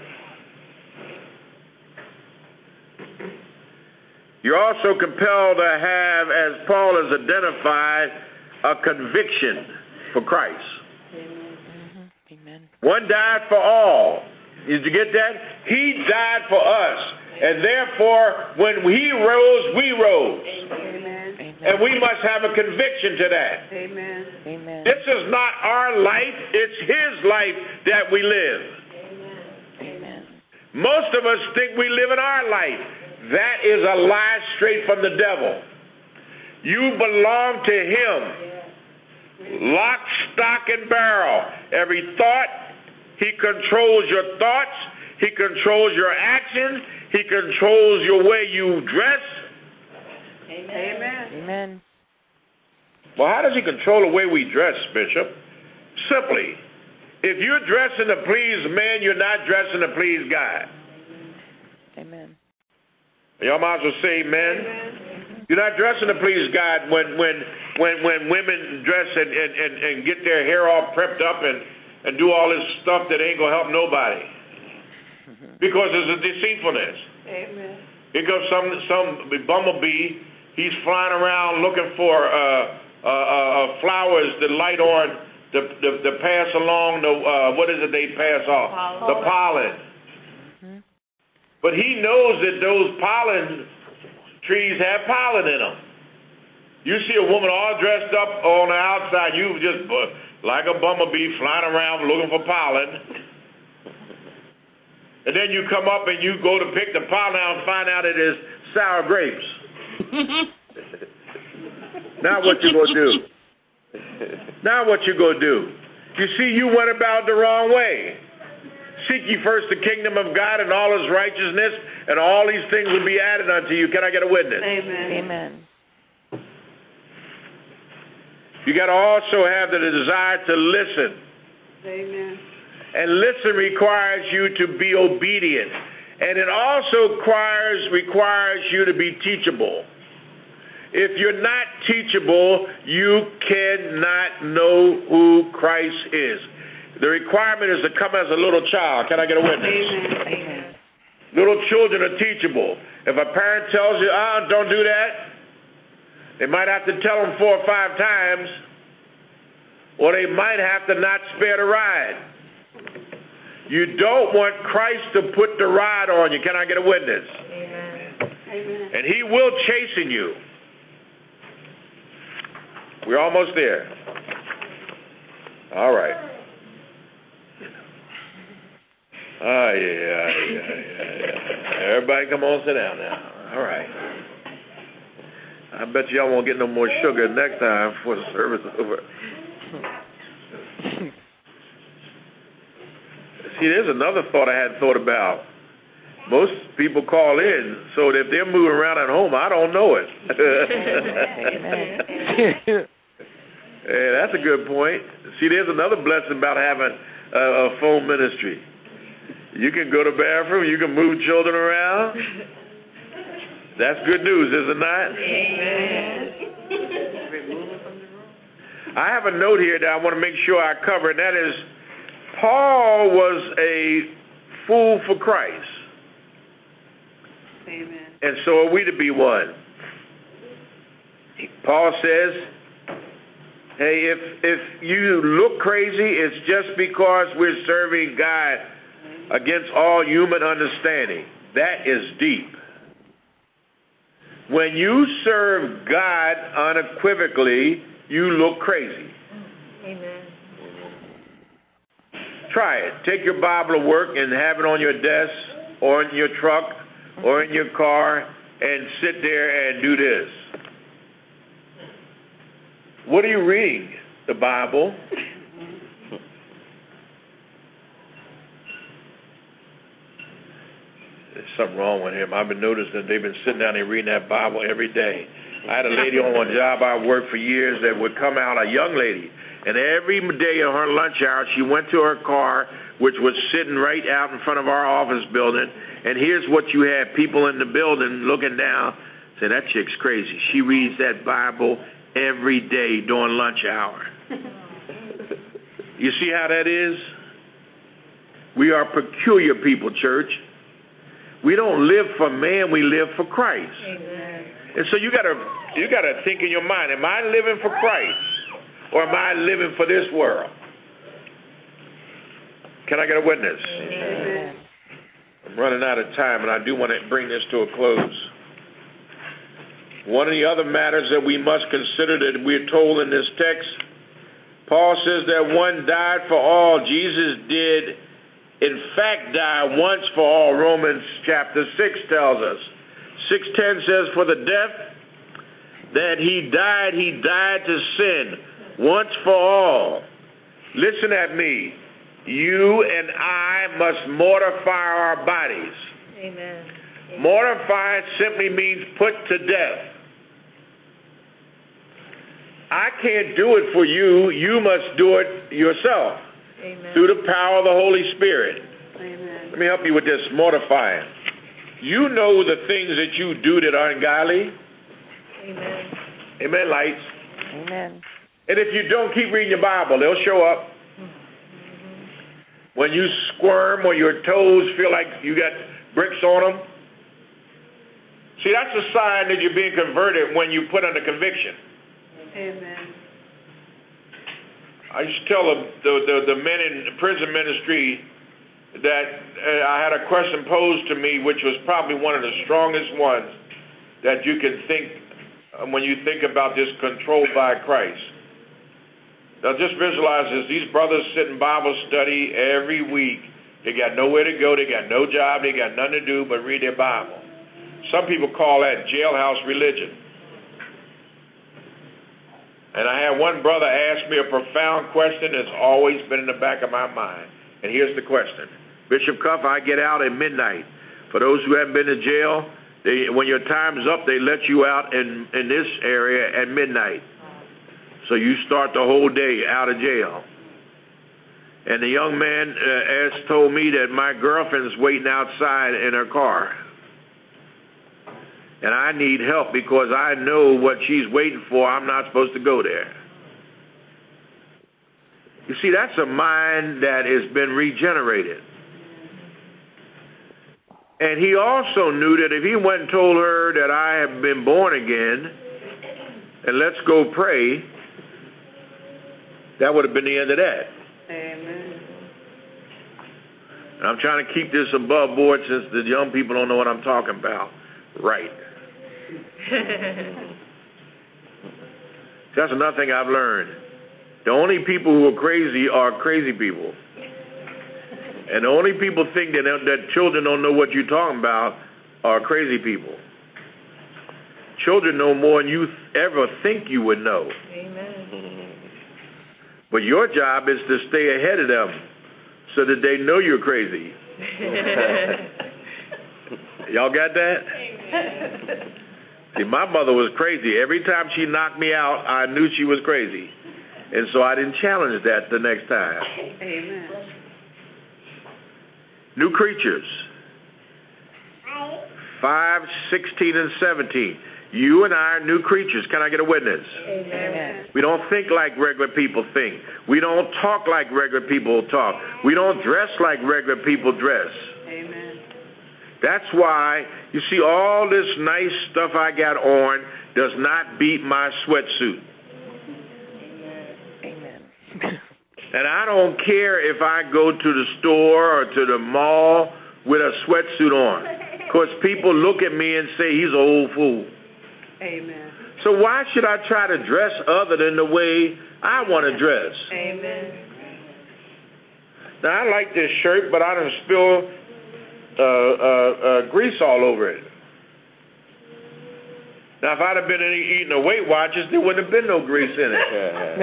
You're also compelled to have, as Paul has identified, a conviction for Christ. Mm-hmm. Amen. One died for all. Did you get that? He died for us. And therefore, when he rose, we rose. Amen. And we must have a conviction to that. Amen. Amen. This is not our life. It's his life that we live. Amen. Most of us think we live in our life. That is a lie straight from the devil. You belong to him. Lock, stock, and barrel. Every thought, he controls your thoughts. He controls your actions. He controls your way you dress. Amen. Amen. Well, how does he control the way we dress, Bishop? Simply, if you're dressing to please man, you're not dressing to please God. Amen. Y'all might as well say amen. Amen. You're not dressing to please God when when when, when women dress and, and, and, and get their hair all prepped up and, and do all this stuff that ain't going to help nobody. Because it's a deceitfulness. Amen. Here goes some, some bumblebee. He's flying around looking for uh, uh, uh, flowers to light on, to, to, to pass along the, uh, what is it they pass off? Pollen. The pollen. But he knows that those pollen trees have pollen in them. You see a woman all dressed up on the outside, you just uh, like a bumblebee flying around looking for pollen. And then you come up and you go to pick the pollen out and find out it is sour grapes. Now what you gonna do? Now what you gonna do? You see, you went about the wrong way. Seek ye first the kingdom of God and all his righteousness, and all these things will be added unto you. Can I get a witness? Amen. Amen. You got to also have the desire to listen. Amen. And listen requires you to be obedient. And it also requires, requires you to be teachable. If you're not teachable, you cannot know who Christ is. The requirement is to come as a little child. Can I get a witness? Amen. Amen. Little children are teachable. If a parent tells you, ah, don't do that, they might have to tell them four or five times, or they might have to not spare the ride. You don't want Christ to put the ride on you. Can I get a witness? Amen. Amen. And he will chasten you. We're almost there. All right. Oh, yeah, yeah, yeah, yeah. Everybody come on, sit down now. All right. I bet y'all won't get no more sugar next time before the service is over. See, there's another thought I hadn't thought about. Most people call in, so that if they're moving around at home, I don't know it. Amen. Hey, that's a good point. See, there's another blessing about having a, a phone ministry. You can go to the bathroom, you can move children around. That's good news, is it not? Amen. I have a note here that I want to make sure I cover, and that is Paul was a fool for Christ. Amen. And so are we to be one. Paul says, hey, if if you look crazy, it's just because we're serving God against all human understanding. That is deep. When you serve God unequivocally, you look crazy. Amen. Try it. Take your Bible to work and have it on your desk or in your truck or in your car and sit there and do this. What are you reading? The Bible. There's something wrong with him. I've been noticing that they've been sitting down and reading that Bible every day. I had a lady on one job I worked for years that would come out, a young lady, and every day on her lunch hour she went to her car, which was sitting right out in front of our office building, and here's what you had, people in the building looking down, say, that chick's crazy. She reads that Bible every day during lunch hour. You see how that is? We are peculiar people, church. We don't live for man, we live for Christ. Amen. And so you gotta you gotta think in your mind, am I living for Christ or am I living for this world? Can I get a witness? Amen. I'm running out of time, and I do want to bring this to a close. One of the other matters that we must consider that we're told in this text, Paul says that one died for all. Jesus did, in fact, die once for all. Romans chapter six tells us. six ten says, for the death that he died, he died to sin once for all. Listen at me. You and I must mortify our bodies. Amen. Mortify simply means put to death. I can't do it for you. You must do it yourself. Amen. Through the power of the Holy Spirit. Amen. Let me help you with this, mortifying. You know the things that you do that are ungodly. Amen. Amen, lights. Amen. And if you don't, keep reading your Bible. They'll show up. When you squirm or your toes feel like you got bricks on them. See, that's a sign that you're being converted when you put under conviction. Amen. I used to tell the, the, the, the men in prison ministry that uh, I had a question posed to me, which was probably one of the strongest ones that you can think uh, when you think about this controlled by Christ. Now just visualize this. These brothers sit in Bible study every week. They got nowhere to go. They got no job. They got nothing to do but read their Bible. Some people call that jailhouse religion. And I had one brother ask me a profound question that's always been in the back of my mind. And here's the question. Bishop Cuff, I get out at midnight. For those who haven't been to jail, they, when your time's up, they let you out in, in this area at midnight. So you start the whole day out of jail. And the young man uh, asked, told me that my girlfriend's waiting outside in her car. And I need help because I know what she's waiting for. I'm not supposed to go there. You see, that's a mind that has been regenerated. And he also knew that if he went and told her that I have been born again, and let's go pray, that would have been the end of that. Amen. And I'm trying to keep this above board since the young people don't know what I'm talking about. Right. That's another thing I've learned. The only people who are crazy are crazy people. And the only people think that, that children don't know what you're talking about are crazy people. Children know more than you ever think you would know. Amen. But your job is to stay ahead of them so that they know you're crazy. Y'all got that? See, my mother was crazy. Every time she knocked me out, I knew she was crazy. And so I didn't challenge that the next time. Amen. New creatures. five, sixteen, and seventeen. You and I are new creatures. Can I get a witness? Amen. We don't think like regular people think. We don't talk like regular people talk. We don't dress like regular people dress. Amen. That's why, you see, all this nice stuff I got on does not beat my sweatsuit. Amen. And I don't care if I go to the store or to the mall with a sweatsuit on. Because people look at me and say, he's an old fool. Amen. So why should I try to dress other than the way I want to dress? Amen. Now, I like this shirt, but I done spilled uh, uh, uh, grease all over it. Now, if I'd have been eating a Weight Watchers, there wouldn't have been no grease in it.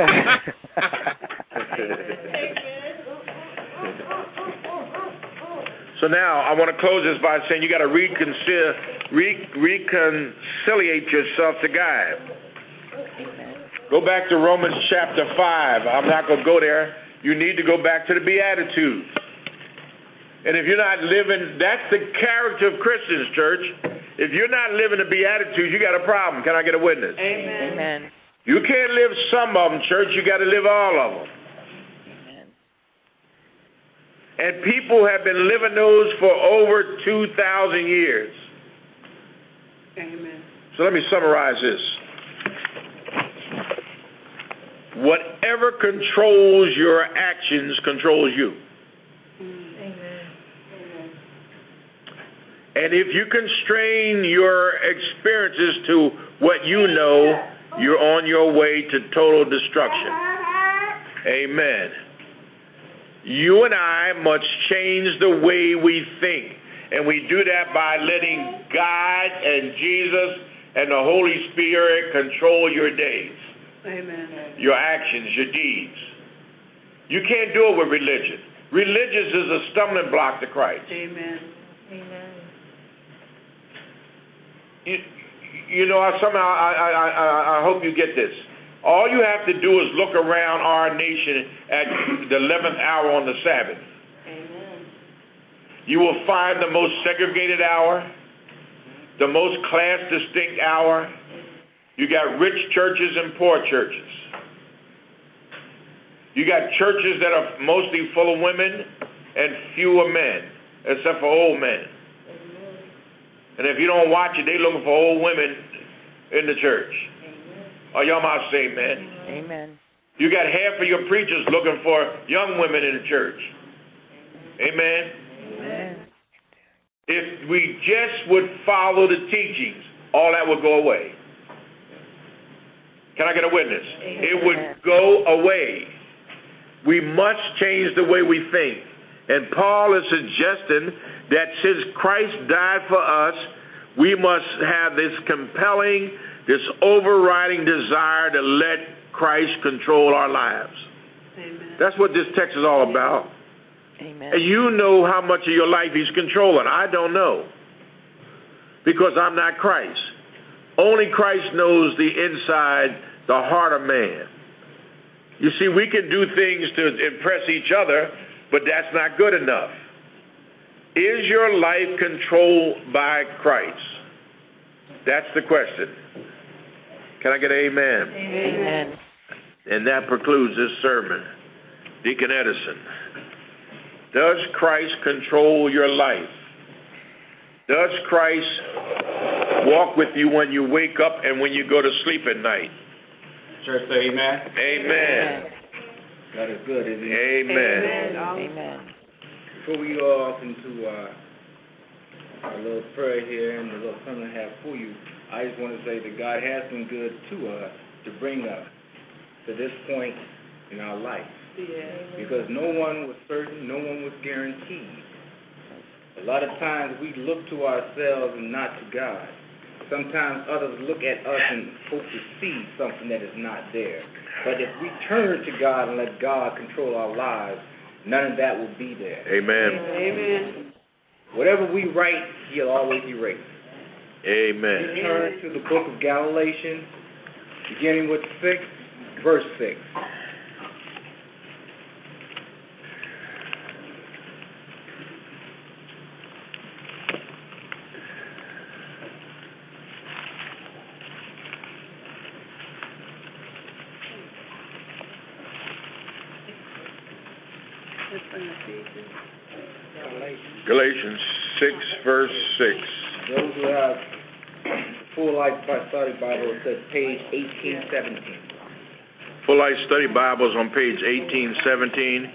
So now I want to close this by saying you got to reconcil, re- reconciliate yourself to God. Go back to Romans chapter five. I'm not going to go there. You need to go back to the Beatitudes. And if you're not living, that's the character of Christians, church. If you're not living the Beatitudes, you got a problem. Can I get a witness? Amen. Amen. You can't live some of them, church. You got to live all of them. Amen. And people have been living those for over two thousand years. Amen. So let me summarize this. Whatever controls your actions controls you. Amen. And if you constrain your experiences to what you know, you're on your way to total destruction. Amen. You and I must change the way we think. And we do that by letting God and Jesus and the Holy Spirit control your days, Amen. your actions, your deeds. You can't do it with religion. Religion is a stumbling block to Christ. Amen. Amen. You, you know, somehow I, I, I, I hope you get this. All you have to do is look around our nation at the eleventh hour on the Sabbath. Amen. You will find the most segregated hour, the most class distinct hour. You got rich churches and poor churches. You got churches that are mostly full of women and fewer men, except for old men. And if you don't watch it, they looking for old women in the church. Or y'all might say amen. Amen. You got half of your preachers looking for young women in the church. Amen. Amen. If we just would follow the teachings, all that would go away. Can I get a witness? Amen. It would go away. We must change the way we think. And Paul is suggesting that since Christ died for us, we must have this compelling, this overriding desire to let Christ control our lives. Amen. That's what this text is all about. Amen. And you know how much of your life he's controlling. I don't know, because I'm not Christ. Only Christ knows the inside, the heart of man. You see, we can do things to impress each other, but that's not good enough. Is your life controlled by Christ? That's the question. Can I get an amen? Amen. And that precludes this sermon. Deacon Edison, does Christ control your life? Does Christ walk with you when you wake up and when you go to sleep at night? Church say amen. Amen. God is good, isn't he? Amen. Amen. Before we go off into uh, our little prayer here and the little sermon I have for you, I just want to say that God has been good to us to bring us to this point in our life. Yeah. Because no one was certain, no one was guaranteed. A lot of times we look to ourselves and not to God. Sometimes others look at us and hope to see something that is not there. But if we turn to God and let God control our lives, none of that will be there. Amen. Amen. Whatever we write, he'll always erase. Amen. We turn to the book of Galatians, beginning with six, verse six. Galatians six, verse six. Those who have Full Life Study Bible, it says page eighteen seventeen. Full Life Study Bibles on page eighteen seventeen.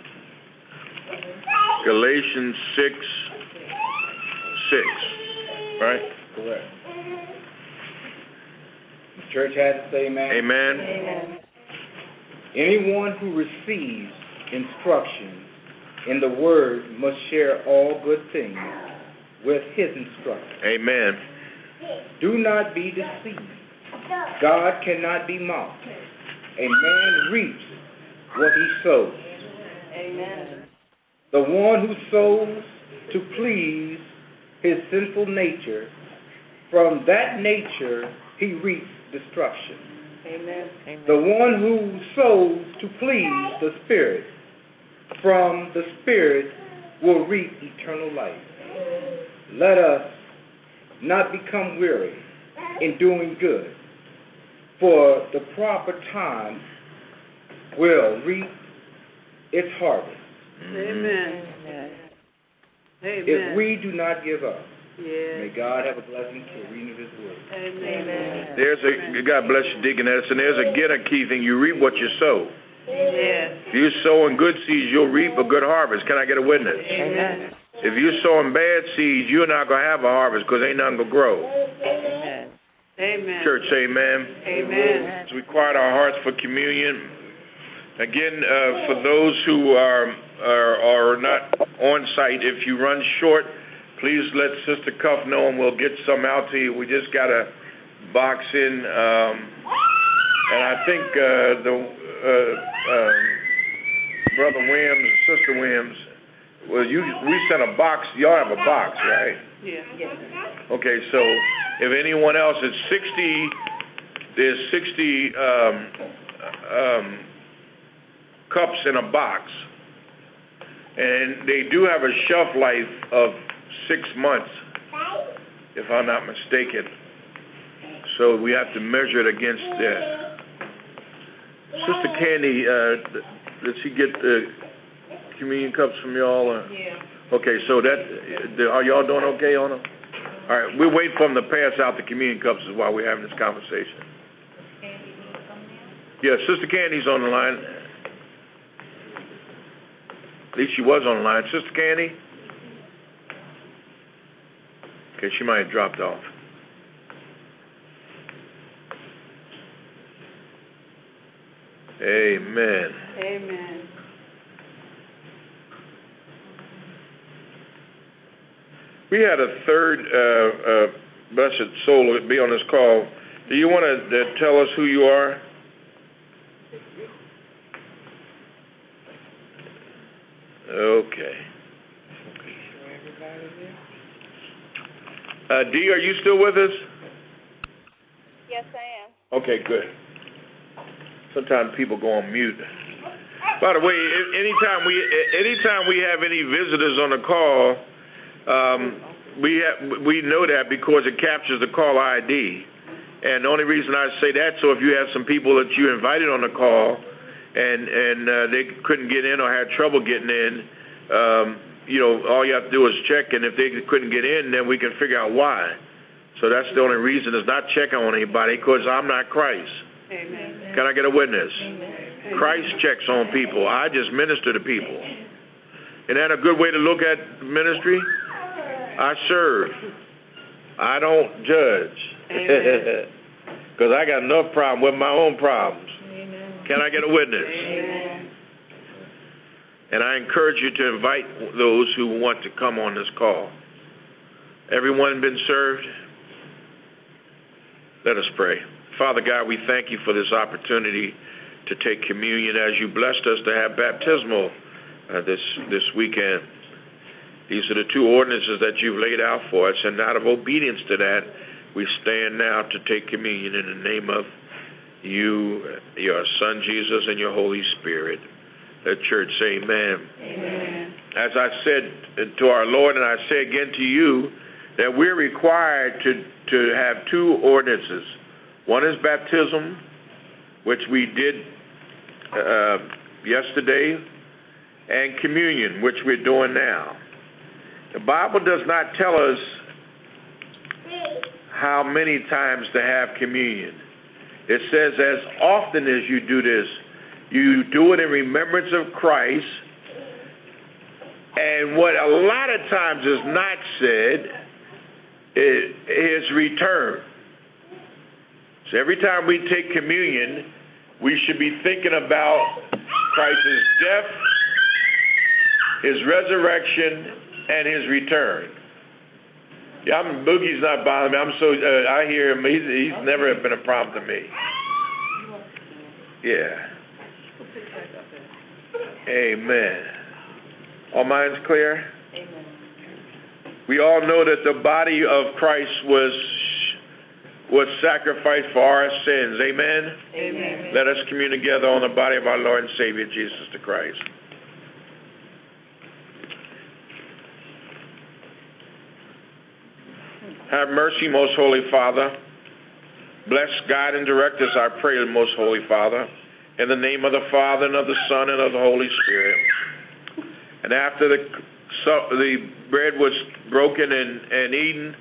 Galatians six, six. Right? Correct. The church has to say amen. Amen. Amen. Anyone who receives instruction in the word must share all good things with his instructor. Amen. Do not be deceived. God cannot be mocked. A man reaps what he sows. Amen. The one who sows to please his sinful nature, from that nature he reaps destruction. Amen. Amen. The one who sows to please the Spirit, from the Spirit will reap eternal life. Let us not become weary in doing good, for the proper time will reap its harvest. Amen. Amen. Amen. If we do not give up, Yes. may God have a blessing for reading of His word. Amen. There's a, God bless you, Deacon Edison. There's again a key thing. You reap what you sow. Yes. If you sow in good seeds, you'll reap a good harvest. Can I get a witness? Amen. If you're sowing bad seeds, you're not going to have a harvest because ain't nothing going to grow. Amen. Amen. Church, say amen. Amen. Let's quiet our hearts for communion. Again, uh, for those who are, are are not on site, if you run short, please let Sister Cuff know and we'll get some out to you. We just got a box in, um, and I think uh, the uh, um, Brother Williams and Sister Williams, well, you we sent a box. Y'all have a box, right? Yes. Yes. Okay, so if anyone else, it's sixty. There's sixty um, um, cups in a box, and they do have a shelf life of six months, if I'm not mistaken. So we have to measure it against that. Sister Candy, uh, did she get the communion cups from y'all? Or? Yeah. Okay, so that are y'all doing okay on them? All right, we're waiting for them to pass out the communion cups while we're having this conversation. Yeah, Sister Candy's on the line. At least she was on the line. Sister Candy? Okay, she might have dropped off. Amen. Amen. We had a third uh, uh, blessed soul be on this call. Do you want to uh, tell us who you are? Okay. Uh, Dee, are you still with us? Yes, I am. Okay, good. Sometimes people go on mute. By the way, anytime we anytime we have any visitors on the call, um, we have, we know that because it captures the call I D. And the only reason I say that, so if you have some people that you invited on the call and and uh, they couldn't get in or had trouble getting in, um, you know, all you have to do is check, and if they couldn't get in, then we can figure out why. So that's the only reason, is not checking on anybody, because I'm not Christ. Amen. Can I get a witness? Amen. Christ checks on people. I just minister to people. Isn't that a good way to look at ministry? I serve. I don't judge. Because I got enough problem with my own problems. Amen. Can I get a witness? Amen. And I encourage you to invite those who want to come on this call. Everyone been served? Let us pray. Father God, we thank you for this opportunity to take communion as you blessed us to have baptismal uh, this this weekend. These are the two ordinances that you've laid out for us, and out of obedience to that, we stand now to take communion in the name of you, your Son Jesus, and your Holy Spirit. The church say amen. Amen. As I said to our Lord, and I say again to you, that we're required to, to have two ordinances. One is baptism, which we did uh, yesterday, and communion, which we're doing now. The Bible does not tell us how many times to have communion. It says as often as you do this, you do it in remembrance of Christ. And what a lot of times is not said is his return. So every time we take communion, we should be thinking about Christ's death, his resurrection, and his return. Yeah, I'm, Boogie's not bothering me. I'm so uh, I hear him. He's, he's never been a problem to me. Yeah. Amen. All minds clear? Amen. We all know that the body of Christ was was sacrificed for our sins. Amen? Amen. Let us commune together on the body of our Lord and Savior Jesus the Christ. Have mercy, most holy Father. Bless, guide, and direct us, I pray, most holy Father, in the name of the Father, and of the Son, and of the Holy Spirit. And after the so, the bread was broken and, and eaten,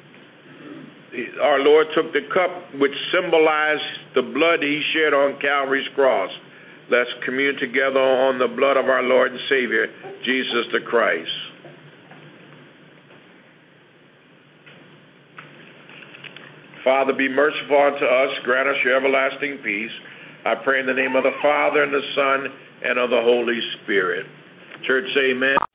our Lord took the cup, which symbolized the blood he shed on Calvary's cross. Let's commune together on the blood of our Lord and Savior, Jesus the Christ. Father, be merciful unto us. Grant us your everlasting peace. I pray in the name of the Father, and the Son, and of the Holy Spirit. Church, say amen.